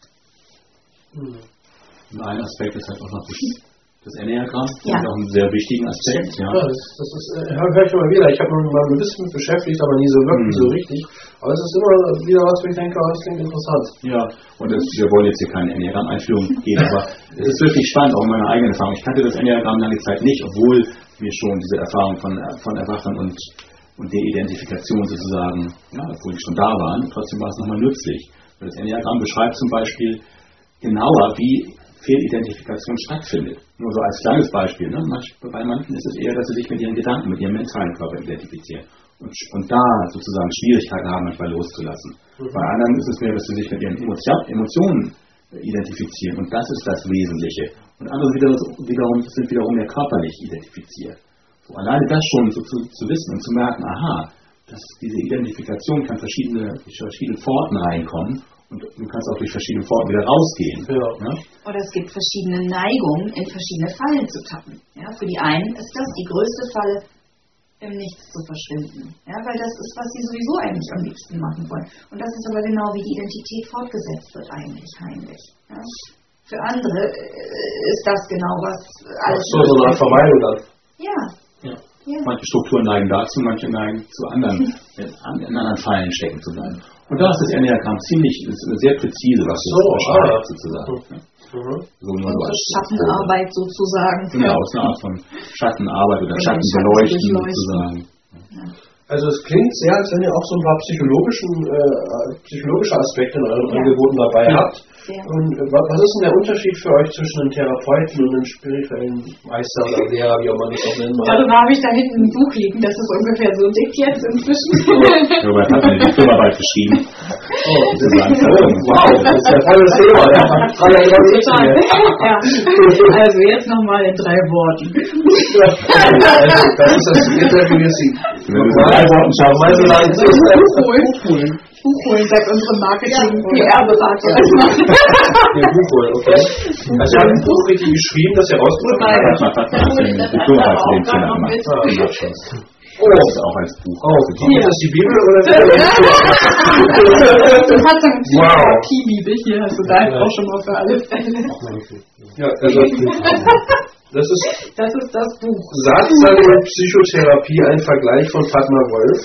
Mhm. Und ein Aspekt ist halt auch noch das, das Enneagramm. Das Ja. ist auch ein sehr wichtigen Aspekt. Ja. Ja, das, das ist, äh, höre hör ich immer wieder. Ich habe mich mal ein bisschen mit beschäftigt, aber nie so wirklich Mhm. so richtig. Aber es ist immer wieder was, wo ich denke, oh, das klingt interessant. Ja, und das, wir wollen jetzt hier keine Enneagramm-Einführung geben, aber es ist wirklich spannend, auch meine eigene Erfahrung. Ich kannte das Enneagramm lange Zeit nicht, obwohl wir schon diese Erfahrung von, von Erwachen und, und der Identifikation sozusagen, ja, obwohl die schon da waren, trotzdem war es nochmal nützlich. Weil das Enneagramm beschreibt zum Beispiel genauer, wie Fehlidentifikation stattfindet. Nur so als kleines Beispiel. Ne? Manch, bei manchen ist es eher, dass sie sich mit ihren Gedanken, mit ihrem mentalen Körper identifizieren. Und, und da sozusagen Schwierigkeiten haben, manchmal loszulassen. Mhm. Bei anderen ist es mehr, dass sie sich mit ihren Emotion, Emotionen identifizieren. Und das ist das Wesentliche. Und andere wiederum, wiederum sind wiederum mehr körperlich identifiziert. So, alleine das schon so zu, zu wissen und zu merken, aha, dass diese Identifikation kann verschiedene, durch verschiedene Pforten reinkommen. Und du kannst auch durch verschiedene Pforten wieder rausgehen. Ja. Ja? Oder es gibt verschiedene Neigungen, in verschiedene Fallen zu tappen. Ja, für die einen ist das die größte Falle, im Nichts zu verschwinden. Ja, weil das ist, was sie sowieso eigentlich am liebsten machen wollen. Und das ist aber genau, wie die Identität fortgesetzt wird eigentlich heimlich. Ja. Für andere äh, ist das genau, was alles... Ach so, so eine Art Vermeidung dann. Ja. Ja. Ja. Manche Strukturen neigen dazu, manche neigen zu anderen, in anderen Fallen stecken zu bleiben. Und da ist das Enneagramm ziemlich, ist sehr präzise, was So, es beschreibt, ah. sozusagen. Ja. Mhm. So nur so Unsere als Schattenarbeit sozusagen. Genau, ist eine Art von Schattenarbeit oder Und den Schattenbeleuchten Schatten durchleuchten. sozusagen. Also es klingt sehr, als wenn ihr auch so ein paar psychologischen, äh, psychologische Aspekte in euren Ja. Angeboten dabei Ja. habt. Ja. Und äh, wa- was ist denn der Unterschied für euch zwischen einem Therapeuten und einem spirituellen Meister oder Lehrer, wie auch man das auch nennen mag? Also da habe ich da hinten ein Buch liegen, das ist ungefähr so dick jetzt inzwischen. Robert hat eine Diplomarbeit geschrieben. Oh, das ist, Sozusagen. oh, wow, das ist ja voll das Thema. Ja. Voll das Total. Thema. Ja. Also jetzt nochmal in drei Worten. Also, das ist das Interview-Sieg. Wenn du es in drei Worten schaffst, Mal so lange so ist das. Buch holen. Buch holen, sagt unsere Marketing-P R-Berater. Ja, Buch holen, okay. Also ihr habt ein Buch richtig geschrieben, das ihr rausgebracht Nein. habt. Warte mal, hast du eine Diplomarbeit zu dem Thema gemacht? Ah. Den Abschluss. Oh, Das ist auch als Buch. oh, ist das die Bibel oder? Du hast eine Wow. Therapie-Bibel, hier hast du da auch schon mal für alle Fälle. Ja, also das ist Das ist das Buch. Satzang und Psychotherapie, ein Vergleich von Fatma Wolf.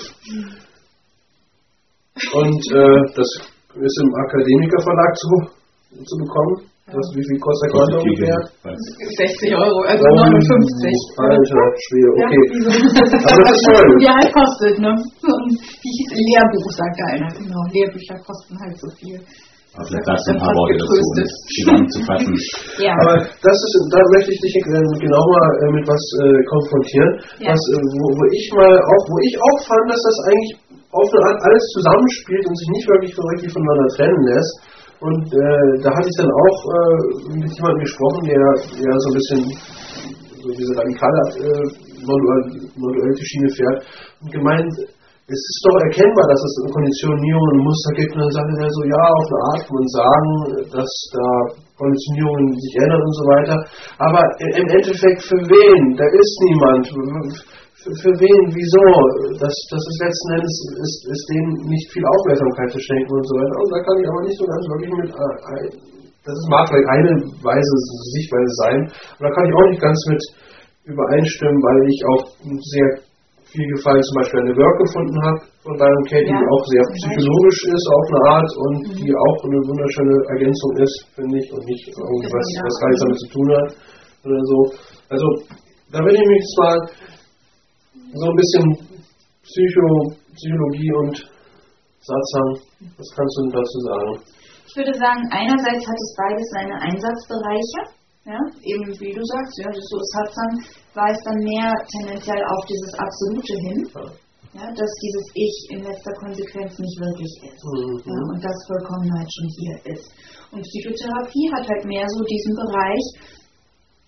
Und äh, das ist im Akademikerverlag zu, zu bekommen. Das, wie viel kostet der Konto ungefähr? sechzig Euro, also neunundfünfzig. Alter Schwede, okay. Ja, Also das ist toll. wie halt kostet, ne? Wie hieß Lehrbuch, sagt einer. Genau, Lehrbücher kosten halt so viel. Aber vielleicht sagst du ein paar Worte dazu, um es zusammenzufassen. Ja. Aber das ist, da möchte ich dich äh, genau mal äh, mit was äh, konfrontieren, Ja. was, äh, wo, wo ich mal auch, wo ich auch fand, dass das eigentlich auf eine Art alles zusammenspielt und sich nicht wirklich so richtig voneinander trennen lässt. Und äh, da hatte ich dann auch äh, mit jemandem gesprochen, der, der so ein bisschen so diese radikale äh, manuell, manuelle Schiene fährt und gemeint, es ist doch erkennbar, dass es Konditionierungen und Muster gibt. Und dann sagte er so, ja, auf eine Art kann man sagen, dass da Konditionierungen sich ändern und so weiter. Aber im Endeffekt für wen? Da ist niemand. Für, für wen? Wieso? Das, das ist letzten Endes, ist, ist denen nicht viel Aufmerksamkeit zu schenken und so weiter. Und da kann ich aber nicht so ganz wirklich mit, äh, das mag vielleicht eine Weise, Sichtweise sein, aber da kann ich auch nicht ganz mit übereinstimmen, weil ich auch sehr viel Gefallen zum Beispiel an der Work gefunden habe von Byron Katie, Ja, die auch sehr zum psychologisch ist auf eine Art und Mhm. die auch eine wunderschöne Ergänzung ist, finde ich, und nicht irgendwas, Ja. was gar nichts damit zu tun hat oder so. Also da will ich mich jetzt mal so ein bisschen Psycho, Psychologie und Satzang, was kannst du denn dazu sagen? Ich würde sagen, einerseits hat es beides seine Einsatzbereiche. Ja, eben wie du sagst, ja, das so ist Satzang, weist dann mehr tendenziell auf dieses Absolute hin, ja, dass dieses Ich in letzter Konsequenz nicht wirklich ist. Mhm. Ja, und das Vollkommenheit schon hier ist. Und Psychotherapie hat halt mehr so diesen Bereich,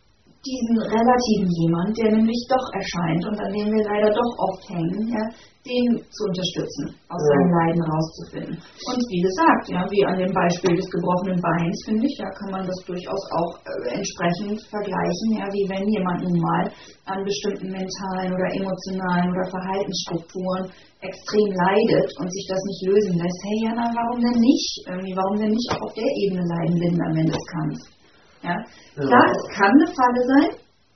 diesen relativen jemand, der nämlich doch erscheint und an dem wir leider doch oft hängen, ja, den zu unterstützen, aus ja. seinem Leiden rauszufinden. Und wie gesagt, ja, wie an dem Beispiel des gebrochenen Beins, finde ich, ja, kann man das durchaus auch äh, entsprechend vergleichen, ja, wie wenn jemand nun mal an bestimmten mentalen oder emotionalen oder Verhaltensstrukturen extrem leidet und sich das nicht lösen lässt. Hey, Jana, warum denn nicht? Irgendwie, warum denn nicht auch auf der Ebene leiden, wenn am Ende des Kampfs? Ja? Ja. Klar, es kann eine Falle sein,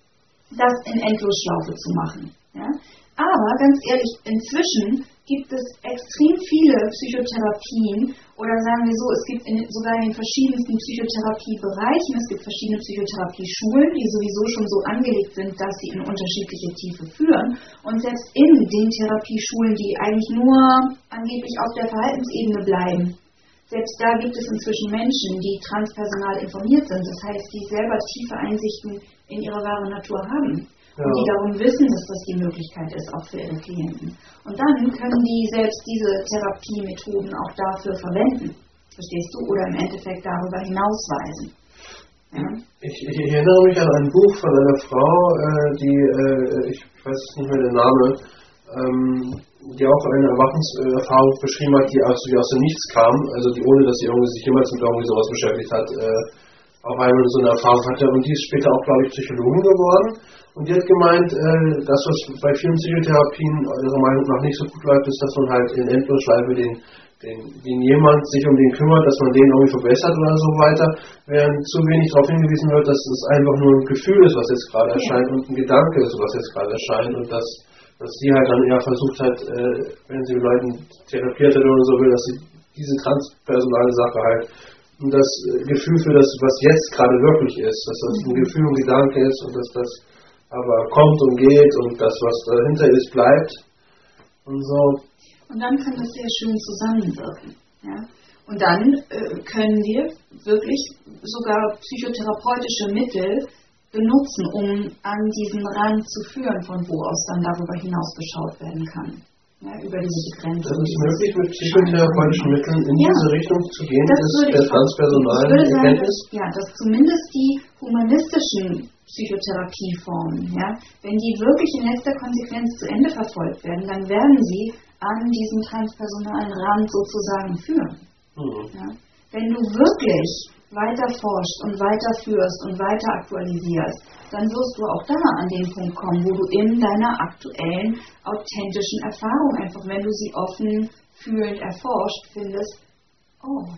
das in Endlosschlaufe zu machen. Ja? Aber ganz ehrlich, inzwischen gibt es extrem viele Psychotherapien oder sagen wir so, es gibt in, sogar in den verschiedensten Psychotherapiebereichen, es gibt verschiedene Psychotherapieschulen, die sowieso schon so angelegt sind, dass sie in unterschiedliche Tiefe führen. Und selbst in den Therapieschulen, die eigentlich nur angeblich auf der Verhaltensebene bleiben, selbst da gibt es inzwischen Menschen, die transpersonal informiert sind, das heißt, die selber tiefe Einsichten in ihre wahre Natur haben. Ja. Und die darum wissen, dass das die Möglichkeit ist, auch für ihre Klienten. Und dann können die selbst diese Therapiemethoden auch dafür verwenden, verstehst du, oder im Endeffekt darüber hinausweisen. Ja? Ich, ich erinnere mich an ein Buch von einer Frau, äh, die, äh, ich weiß nicht mehr den Namen, ähm, die auch eine Erwachungserfahrung beschrieben hat, die also wie aus dem Nichts kam, also die ohne, dass sie irgendwie sich jemals mit irgendwie sowas beschäftigt hat, äh, auf einmal so eine Erfahrung hatte, und die ist später auch, glaube ich, Psychologin geworden. Und die hat gemeint, äh, dass was bei vielen Psychotherapien ihrer Meinung nach nicht so gut läuft, ist, dass man halt in Endlosschleife den, den, den jemand sich um den kümmert, dass man den irgendwie verbessert oder so weiter, während zu wenig darauf hingewiesen wird, dass es einfach nur ein Gefühl ist, was jetzt gerade erscheint, und ein Gedanke ist, was jetzt gerade erscheint, und dass, dass sie halt dann eher versucht hat, äh, wenn sie mit Leuten therapiert hat oder so will, dass sie diese transpersonale Sache halt und das Gefühl für das, was jetzt gerade wirklich ist, dass das ein Gefühl und Gedanke ist und dass das aber kommt und geht und das, was dahinter ist, bleibt und so. Und dann kann das sehr schön zusammenwirken. Ja? Und dann äh, können wir wirklich sogar psychotherapeutische Mittel benutzen, um an diesen Rand zu führen, von wo aus dann darüber hinaus geschaut werden kann. Ja, über diese Grenze. Das ist möglich, mit psychotherapeutischen Mitteln in ja. diese Richtung zu gehen, das ist der transpersonalen Erkenntnis? Ja, dass zumindest die humanistischen Psychotherapieformen, ja, wenn die wirklich in letzter Konsequenz zu Ende verfolgt werden, dann werden sie an diesen transpersonalen Rand sozusagen führen. Mhm. Ja. Wenn du wirklich weiter forschst und weiterführst und weiter aktualisierst, dann wirst du auch da an den Punkt kommen, wo du in deiner aktuellen, authentischen Erfahrung einfach, wenn du sie offen, fühlend erforscht, findest, oh,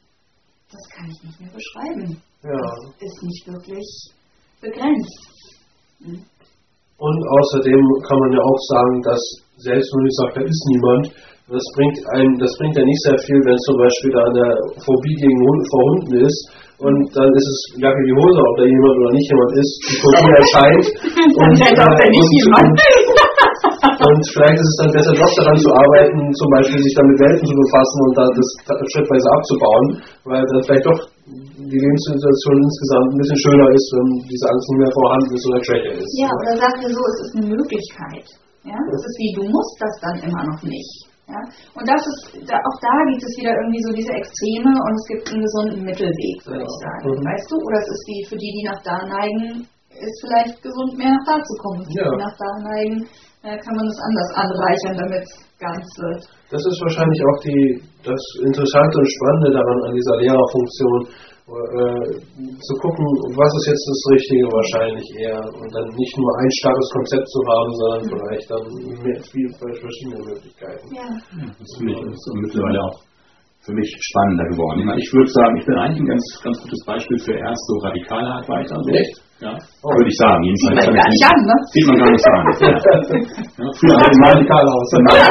das kann ich nicht mehr beschreiben. Ja. Das ist nicht wirklich begrenzt. Hm. Und außerdem kann man ja auch sagen, dass selbst wenn ich sage, da ist niemand, das bringt einem, das bringt ja nicht sehr viel, wenn es zum Beispiel da eine Phobie gegen Hund, vor Hunden ist und dann ist es Jacke die Hose, ob da jemand oder nicht jemand ist, die Phobie erscheint und, äh, nicht und, und vielleicht ist es dann besser, doch daran zu arbeiten, zum Beispiel sich dann mit Welpen zu befassen und da das schrittweise abzubauen, weil dann vielleicht doch die Lebenssituation insgesamt ein bisschen schöner ist, wenn diese Angst nicht mehr vorhanden ist oder schwächer ist. Ja, oder sagen wir so, es ist eine Möglichkeit. Ja? Es ist wie, du musst das dann immer noch nicht. Ja? Und das ist, da, auch da gibt es wieder irgendwie so diese Extreme und es gibt einen gesunden Mittelweg, würde ja. ich sagen. Mhm. Weißt du? Oder es ist wie für die, die nach da neigen, ist vielleicht gesund, mehr nach da zu kommen. Für ja. die, die nach da neigen, äh, kann man es anders anreichern, damit es ganz wird. Das ist wahrscheinlich auch die, das Interessante und Spannende daran, an dieser Lehrerfunktion, äh, zu gucken, was ist jetzt das Richtige wahrscheinlich eher und dann nicht nur ein starkes Konzept zu haben, sondern mhm. vielleicht dann mehr, viele verschiedene Möglichkeiten. Ja. Ja, das finde ich ist mittlerweile auch für mich spannender geworden. Ich, meine, ich würde sagen, ich bin eigentlich ein ganz, ganz gutes Beispiel für erst so radikale Art weiter. So. Echt? Ja, oh. Würde ich sagen. Jedenfalls sieht man gar nicht an, ne? Sieht man gar nicht an. Ja. Ja, früher hatte ich radikal aus.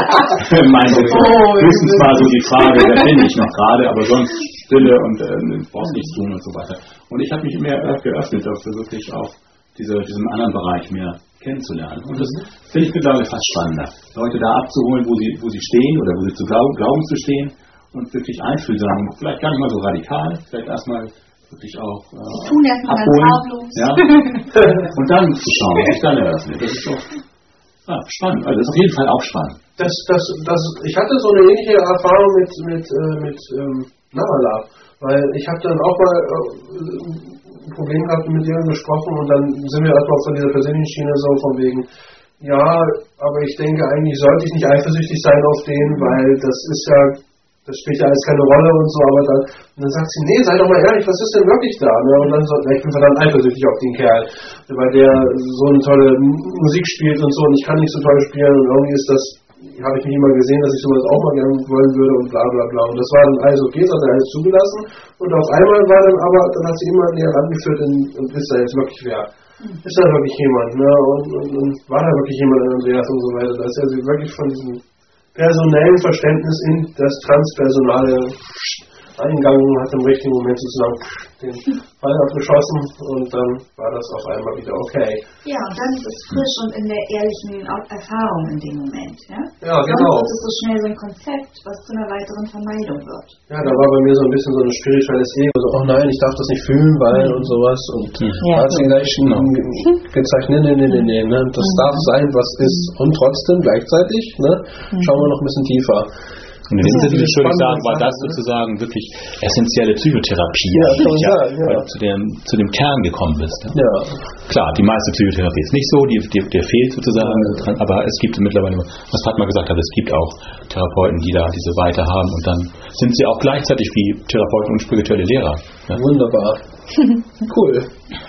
Mein oh, höchstens mal so die Frage, wer bin ich noch gerade, aber sonst Stille und äh, brauchst nichts tun und so weiter. Und ich habe mich mehr geöffnet dafür, wirklich auch diese, diesen anderen Bereich mehr kennenzulernen. Und das finde ich mittlerweile fast spannender. Leute da abzuholen, wo sie, wo sie stehen oder wo sie zu glauben, glauben zu stehen und wirklich einfühlsam, vielleicht gar nicht mal so radikal, vielleicht erstmal wirklich auch äh, die tun erstmal abholen, ganz harmlos. Ja, und dann zu schauen, was sich dann eröffnet. Das ist doch ja, spannend. Also das ist auf jeden Fall auch spannend. Das, das, das, ich hatte so eine ähnliche Erfahrung mit, mit, äh, mit ähm, Namala, weil ich habe dann auch mal äh, Problem gehabt und mit denen gesprochen und dann sind wir erstmal von dieser persönlichen Schiene so von wegen, ja, aber ich denke eigentlich sollte ich nicht eifersüchtig sein auf den, weil das ist ja, das spielt ja alles keine Rolle und so, aber dann, und dann sagt sie, nee, sei doch mal ehrlich, was ist denn wirklich da? Ne? Und dann so, ich bin verdammt eifersüchtig auf den Kerl, weil der so eine tolle Musik spielt und so und ich kann nicht so toll spielen und irgendwie ist das, habe ich mich immer gesehen, dass ich sowas auch mal gerne wollen würde und bla bla bla. Und das war dann alles okay, das hat er alles zugelassen. Und auf einmal war dann aber, dann hat sie immer näher rangeführt und, und ist da jetzt wirklich wer? Ist da wirklich jemand? Ne? Und, und, und war da wirklich jemand in Andreas und so weiter? Dass er sie wirklich von diesem personellen Verständnis in das Transpersonale eingegangen hat im richtigen Moment sozusagen den Ball abgeschossen und dann war das auf einmal wieder okay. Ja, und dann ist es frisch und in der ehrlichen Erfahrung in dem Moment. Ja, ja genau. Sonst ist es so schnell so ein Konzept, was zu einer weiteren Vermeidung wird. Ja, da war bei mir so ein bisschen so ein spirituelles Ego, so, oh nein, ich darf das nicht fühlen, weil mhm. und sowas und ja. Da hat sie gleich genau. gezeigt, nee, nee, nee, nee, nee, ne? das mhm. darf sein, was ist und trotzdem gleichzeitig, ne? Schauen wir noch ein bisschen tiefer. Und in dem Sinne würde ich sagen, war das sozusagen wirklich essentielle Psychotherapie, ja, ja, sagen, weil ja. du zu dem, zu dem Kern gekommen bist. Ja. Ja. Klar, die meiste Psychotherapie ist nicht so, die, die, der fehlt sozusagen, ja. aber es gibt mittlerweile, was Fatma gesagt hat, es gibt auch Therapeuten, die da diese Weite haben und dann sind sie auch gleichzeitig wie Therapeuten und spirituelle Lehrer. Ja. Wunderbar. Cool.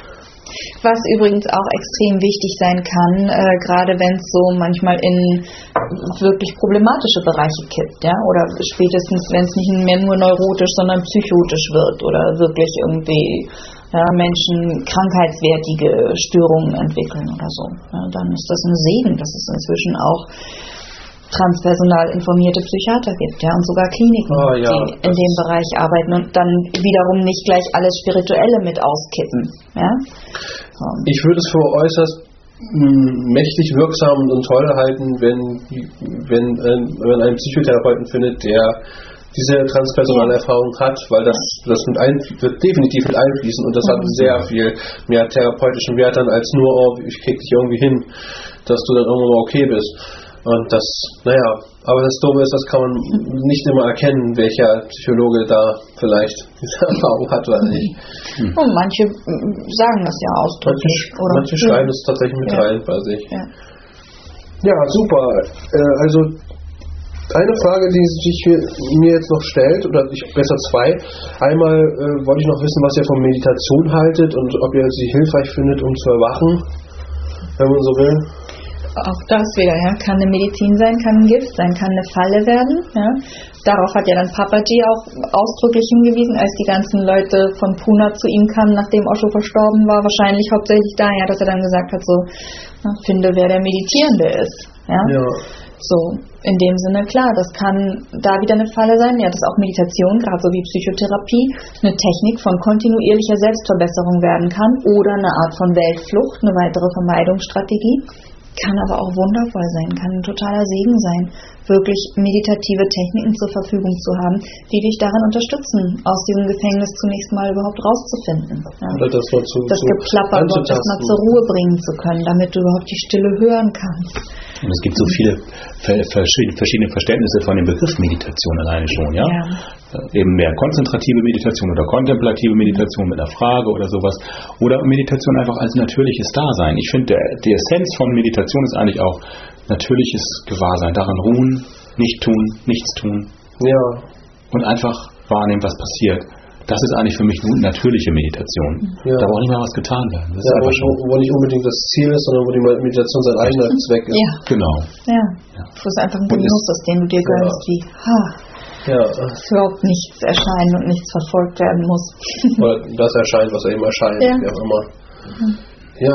Was übrigens auch extrem wichtig sein kann, äh, gerade wenn es so manchmal in wirklich problematische Bereiche kippt, ja, oder spätestens, wenn es nicht mehr nur neurotisch, sondern psychotisch wird oder wirklich irgendwie ja, Menschen krankheitswertige Störungen entwickeln oder so. Ja, dann ist das ein Segen, dass es inzwischen auch transpersonal informierte Psychiater gibt, ja, und sogar Kliniken, oh, ja, die in dem Bereich arbeiten und dann wiederum nicht gleich alles Spirituelle mit auskippen, ja. So. Ich würde es für äußerst mh, mächtig wirksam und toll halten, wenn, wenn, äh, wenn ein Psychotherapeuten findet, der diese transpersonale ja. Erfahrung hat, weil das, das mit ein, wird definitiv mit einfließen und das mhm. hat sehr viel mehr therapeutischen Wert dann als nur, oh, ich krieg dich irgendwie hin, dass du dann irgendwann mal okay bist. Und das, naja, aber das Dumme ist, das kann man nicht immer erkennen, welcher Psychologe da vielleicht diese Erfahrung hat oder nicht. Hm. Und manche sagen das ja ausdrücklich. Manche, oder? manche schreiben es tatsächlich mit ja. rein bei sich. Ja, ja super. Äh, also eine Frage, die sich mir jetzt noch stellt, oder ich, besser zwei. Einmal äh, wollte ich noch wissen, was ihr von Meditation haltet und ob ihr sie hilfreich findet, um zu erwachen, wenn man so will. Auch das wieder, ja, kann eine Medizin sein, kann ein Gift sein, kann eine Falle werden. Ja. Darauf hat ja dann Papaji auch ausdrücklich hingewiesen, als die ganzen Leute von Pune zu ihm kamen, nachdem Osho verstorben war, wahrscheinlich hauptsächlich daher, dass er dann gesagt hat, so, na, finde, wer der Meditierende ist. Ja. Ja. So, in dem Sinne, klar, das kann da wieder eine Falle sein, ja, dass auch Meditation, gerade so wie Psychotherapie, eine Technik von kontinuierlicher Selbstverbesserung werden kann oder eine Art von Weltflucht, eine weitere Vermeidungsstrategie. Kann aber auch wundervoll sein, kann ein totaler Segen sein, wirklich meditative Techniken zur Verfügung zu haben, die dich darin unterstützen, aus diesem Gefängnis zunächst mal überhaupt rauszufinden. Ja. Das, zu, das Geplapper überhaupt erstmal zur Ruhe bringen zu können, damit du überhaupt die Stille hören kannst. Und es gibt so viele verschiedene Verständnisse von dem Begriff Meditation alleine schon, ja? ja. Eben mehr konzentrative Meditation oder kontemplative Meditation mit einer Frage oder sowas. Oder Meditation einfach als natürliches Dasein. Ich finde, die Essenz von Meditation ist eigentlich auch natürliches Gewahrsein. Daran ruhen, nicht tun, nichts tun. Ja. Und einfach wahrnehmen, was passiert. Das ist eigentlich für mich eine natürliche Meditation. Ja. Da braucht nicht mal was getan werden. Das ja, ist einfach wo, wo nicht unbedingt das Ziel ist, sondern wo die Meditation sein eigener Zweck ist. Ja. Genau. Ja. ja. Wo es einfach ein Genuss ist, den du dir gönnst, ja. wie, ha, ja. überhaupt nichts erscheinen und nichts verfolgt werden muss. Oder das erscheint, was eben erscheint, ja. wie auch immer. Mhm. Ja.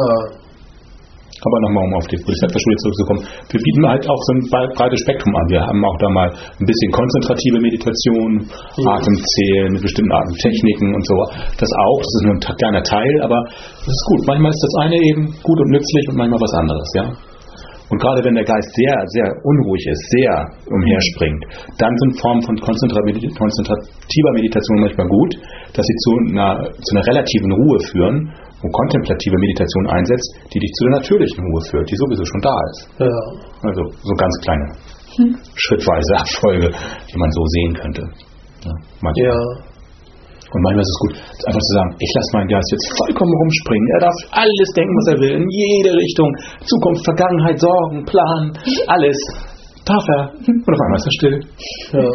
Aber nochmal, um auf die Buddhismus-Schule zurückzukommen, wir bieten halt auch so ein breites Spektrum an. Wir haben auch da mal ein bisschen konzentrative Meditation, mhm. Atemzählen, bestimmte Atemtechniken und so. Das auch, das ist nur ein kleiner Teil, aber das ist gut. Manchmal ist das eine eben gut und nützlich und manchmal was anderes, ja. Und gerade wenn der Geist sehr, sehr unruhig ist, sehr umherspringt, dann sind Formen von konzentrativer Meditation manchmal gut, dass sie zu einer, zu einer relativen Ruhe führen, wo kontemplative Meditation einsetzt, die dich zu der natürlichen Ruhe führt, die sowieso schon da ist. Ja. Also so ganz kleine hm. schrittweise Abfolge, die man so sehen könnte. Ja. ja. Und manchmal ist es gut, einfach zu sagen, ich lasse meinen Geist jetzt vollkommen rumspringen. Er darf alles denken, was er will, in jede Richtung. Zukunft, Vergangenheit, Sorgen, Plan, alles. Darf er. Und auf einmal ist er still. Ja.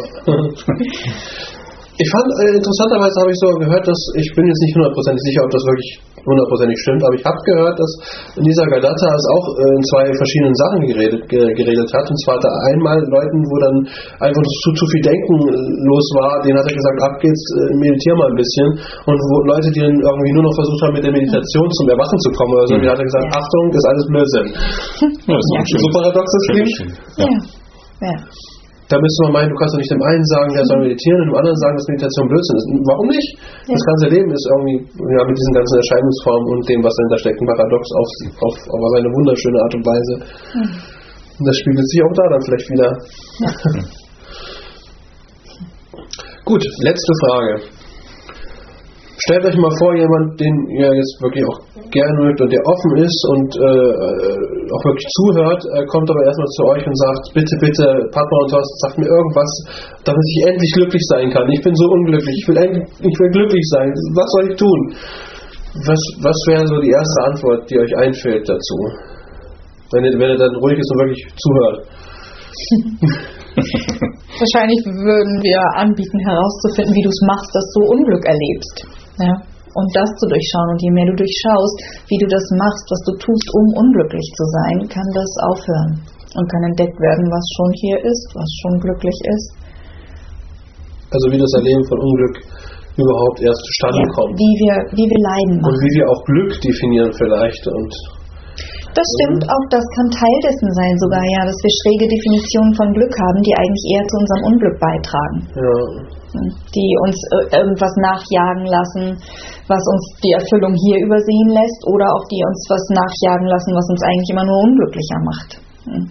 Ich fand, äh, interessanterweise habe ich so gehört, dass, ich bin jetzt nicht hundertprozentig sicher, ob das wirklich hundertprozentig stimmt, aber ich habe gehört, dass Nisargadatta es auch äh, in zwei verschiedenen Sachen geredet, ge- geredet hat. Und zwar hat er einmal Leuten, wo dann einfach zu, zu viel Denken los war, denen hat er gesagt, ab geht's, äh, meditier mal ein bisschen. Und wo Leute, die dann irgendwie nur noch versucht haben, mit der Meditation zum Erwachen zu kommen oder so, die hat er gesagt, Achtung, ist alles Blödsinn. Ja, das ist Ja. schön. So paradox das klingt. Ja. Ja. Da müsste man meinen, du kannst doch nicht dem einen sagen, der soll meditieren, und dem anderen sagen, dass Meditation Blödsinn ist. Warum nicht? Ja. Das ganze Leben ist irgendwie ja, mit diesen ganzen Erscheinungsformen und dem, was dahinter steckt, ein Paradox auf, auf, auf eine wunderschöne Art und Weise. Mhm. Und das spiegelt sich auch da dann vielleicht wieder. Ja. Gut, letzte Frage. Stellt euch mal vor, jemand, den ihr jetzt wirklich auch gerne mögt und der offen ist und äh, auch wirklich zuhört, äh, kommt aber erstmal zu euch und sagt, bitte, bitte, Padma und Thorsten, sagt mir irgendwas, damit ich endlich glücklich sein kann. Ich bin so unglücklich, ich will endlich, ich will glücklich sein. Was soll ich tun? Was, was wäre so die erste Antwort, die euch einfällt dazu? Wenn ihr, wenn ihr dann ruhig ist und wirklich zuhört. Wahrscheinlich würden wir anbieten, herauszufinden, wie du es machst, dass du Unglück erlebst. Ja? Und das zu durchschauen. Und je mehr du durchschaust, wie du das machst, was du tust, um unglücklich zu sein, kann das aufhören. Und kann entdeckt werden, was schon hier ist, was schon glücklich ist. Also wie das Erleben von Unglück überhaupt erst zustande Ja, kommt. wie wir, wie wir Leiden Und machen. wie wir auch Glück definieren vielleicht. Und Das stimmt, auch das kann Teil dessen sein sogar, ja, dass wir schräge Definitionen von Glück haben, die eigentlich eher zu unserem Unglück beitragen. ja. Die uns äh, irgendwas nachjagen lassen, was uns die Erfüllung hier übersehen lässt, oder auch die uns was nachjagen lassen, was uns eigentlich immer nur unglücklicher macht. Hm.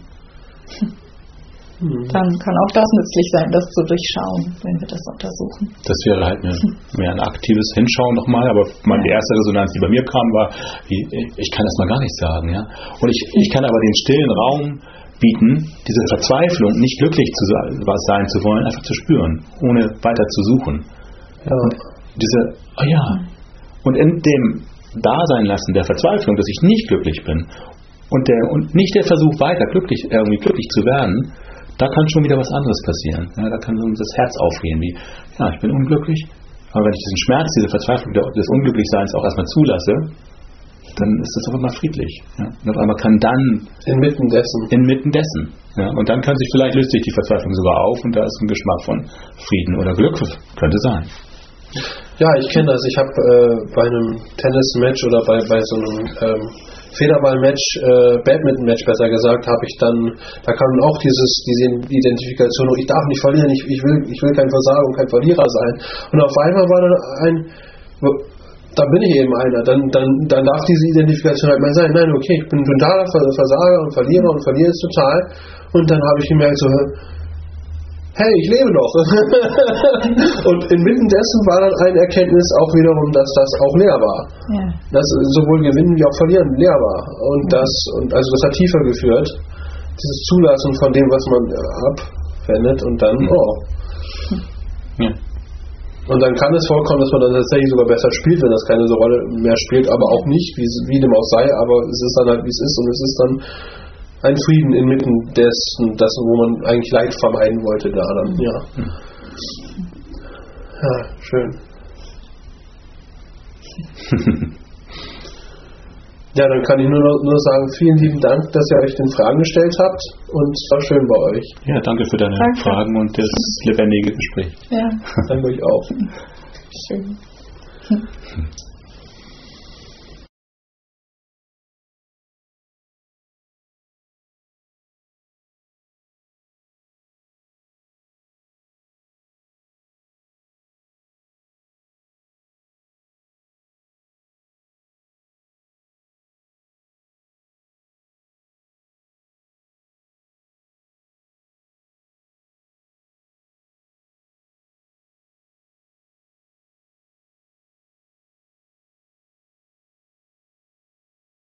Hm. Dann kann auch das nützlich sein, das zu durchschauen, wenn wir das untersuchen. Das wäre halt eine, mehr ein aktives Hinschauen nochmal, aber meine erste Resonanz, die bei mir kam, war, wie, ich kann das mal gar nicht sagen. Ja? Und ich, ich kann aber den stillen Raum bieten, diese Verzweiflung, nicht glücklich zu sein, was sein zu wollen, einfach zu spüren, ohne weiter zu suchen. Ja. Und diese, oh ja, und in dem Dasein lassen der Verzweiflung, dass ich nicht glücklich bin und, der, und nicht der Versuch, weiter glücklich, irgendwie glücklich zu werden, da kann schon wieder was anderes passieren. Ja, da kann so das Herz aufgehen, wie, ja, ich bin unglücklich, aber wenn ich diesen Schmerz, diese Verzweiflung des Unglücklichseins auch erstmal zulasse, dann ist das auf einmal friedlich. Ja? Und auf einmal kann dann Inmitten dessen. Inmitten dessen. Ja? Und dann kann sich vielleicht löst sich die Verzweiflung sogar auf und da ist ein Geschmack von Frieden oder Glück. Könnte sein. Ja, ich kenne das. Ich habe äh, bei einem Tennis-Match oder bei, bei so einem ähm, Federball-Match, äh, Badminton-Match besser gesagt, habe ich dann, da kam auch dieses, diese Identifikation, ich darf nicht verlieren, ich, ich, will, ich will kein Versager und kein Verlierer sein. Und auf einmal war dann ein, da bin ich eben einer, dann, dann, dann darf diese Identifikation halt mal sein, nein, okay, ich bin totaler Versager und Verlierer und verliere es total. Und dann habe ich gemerkt, so, hey, ich lebe noch. Und inmitten dessen war dann eine Erkenntnis auch wiederum, dass das auch leer war. Ja. Dass sowohl Gewinnen wie auch Verlieren leer war. Und das, und also das hat tiefer geführt, dieses Zulassen von dem, was man abwendet, und dann, oh. Ja. Und dann kann es vorkommen, dass man dann tatsächlich sogar besser spielt, wenn das keine so Rolle mehr spielt, aber auch nicht, wie, wie dem auch sei, aber es ist dann halt, wie es ist, und es ist dann ein Frieden inmitten dessen, das, wo man eigentlich Leid vermeiden wollte, da dann, ja. Ja, schön. Ja, dann kann ich nur, nur sagen, vielen lieben Dank, dass ihr euch den Fragen gestellt habt, und es war schön bei euch. Ja, danke für deine Danke. Fragen und das lebendige Gespräch. Ja. Danke euch auch. Schön.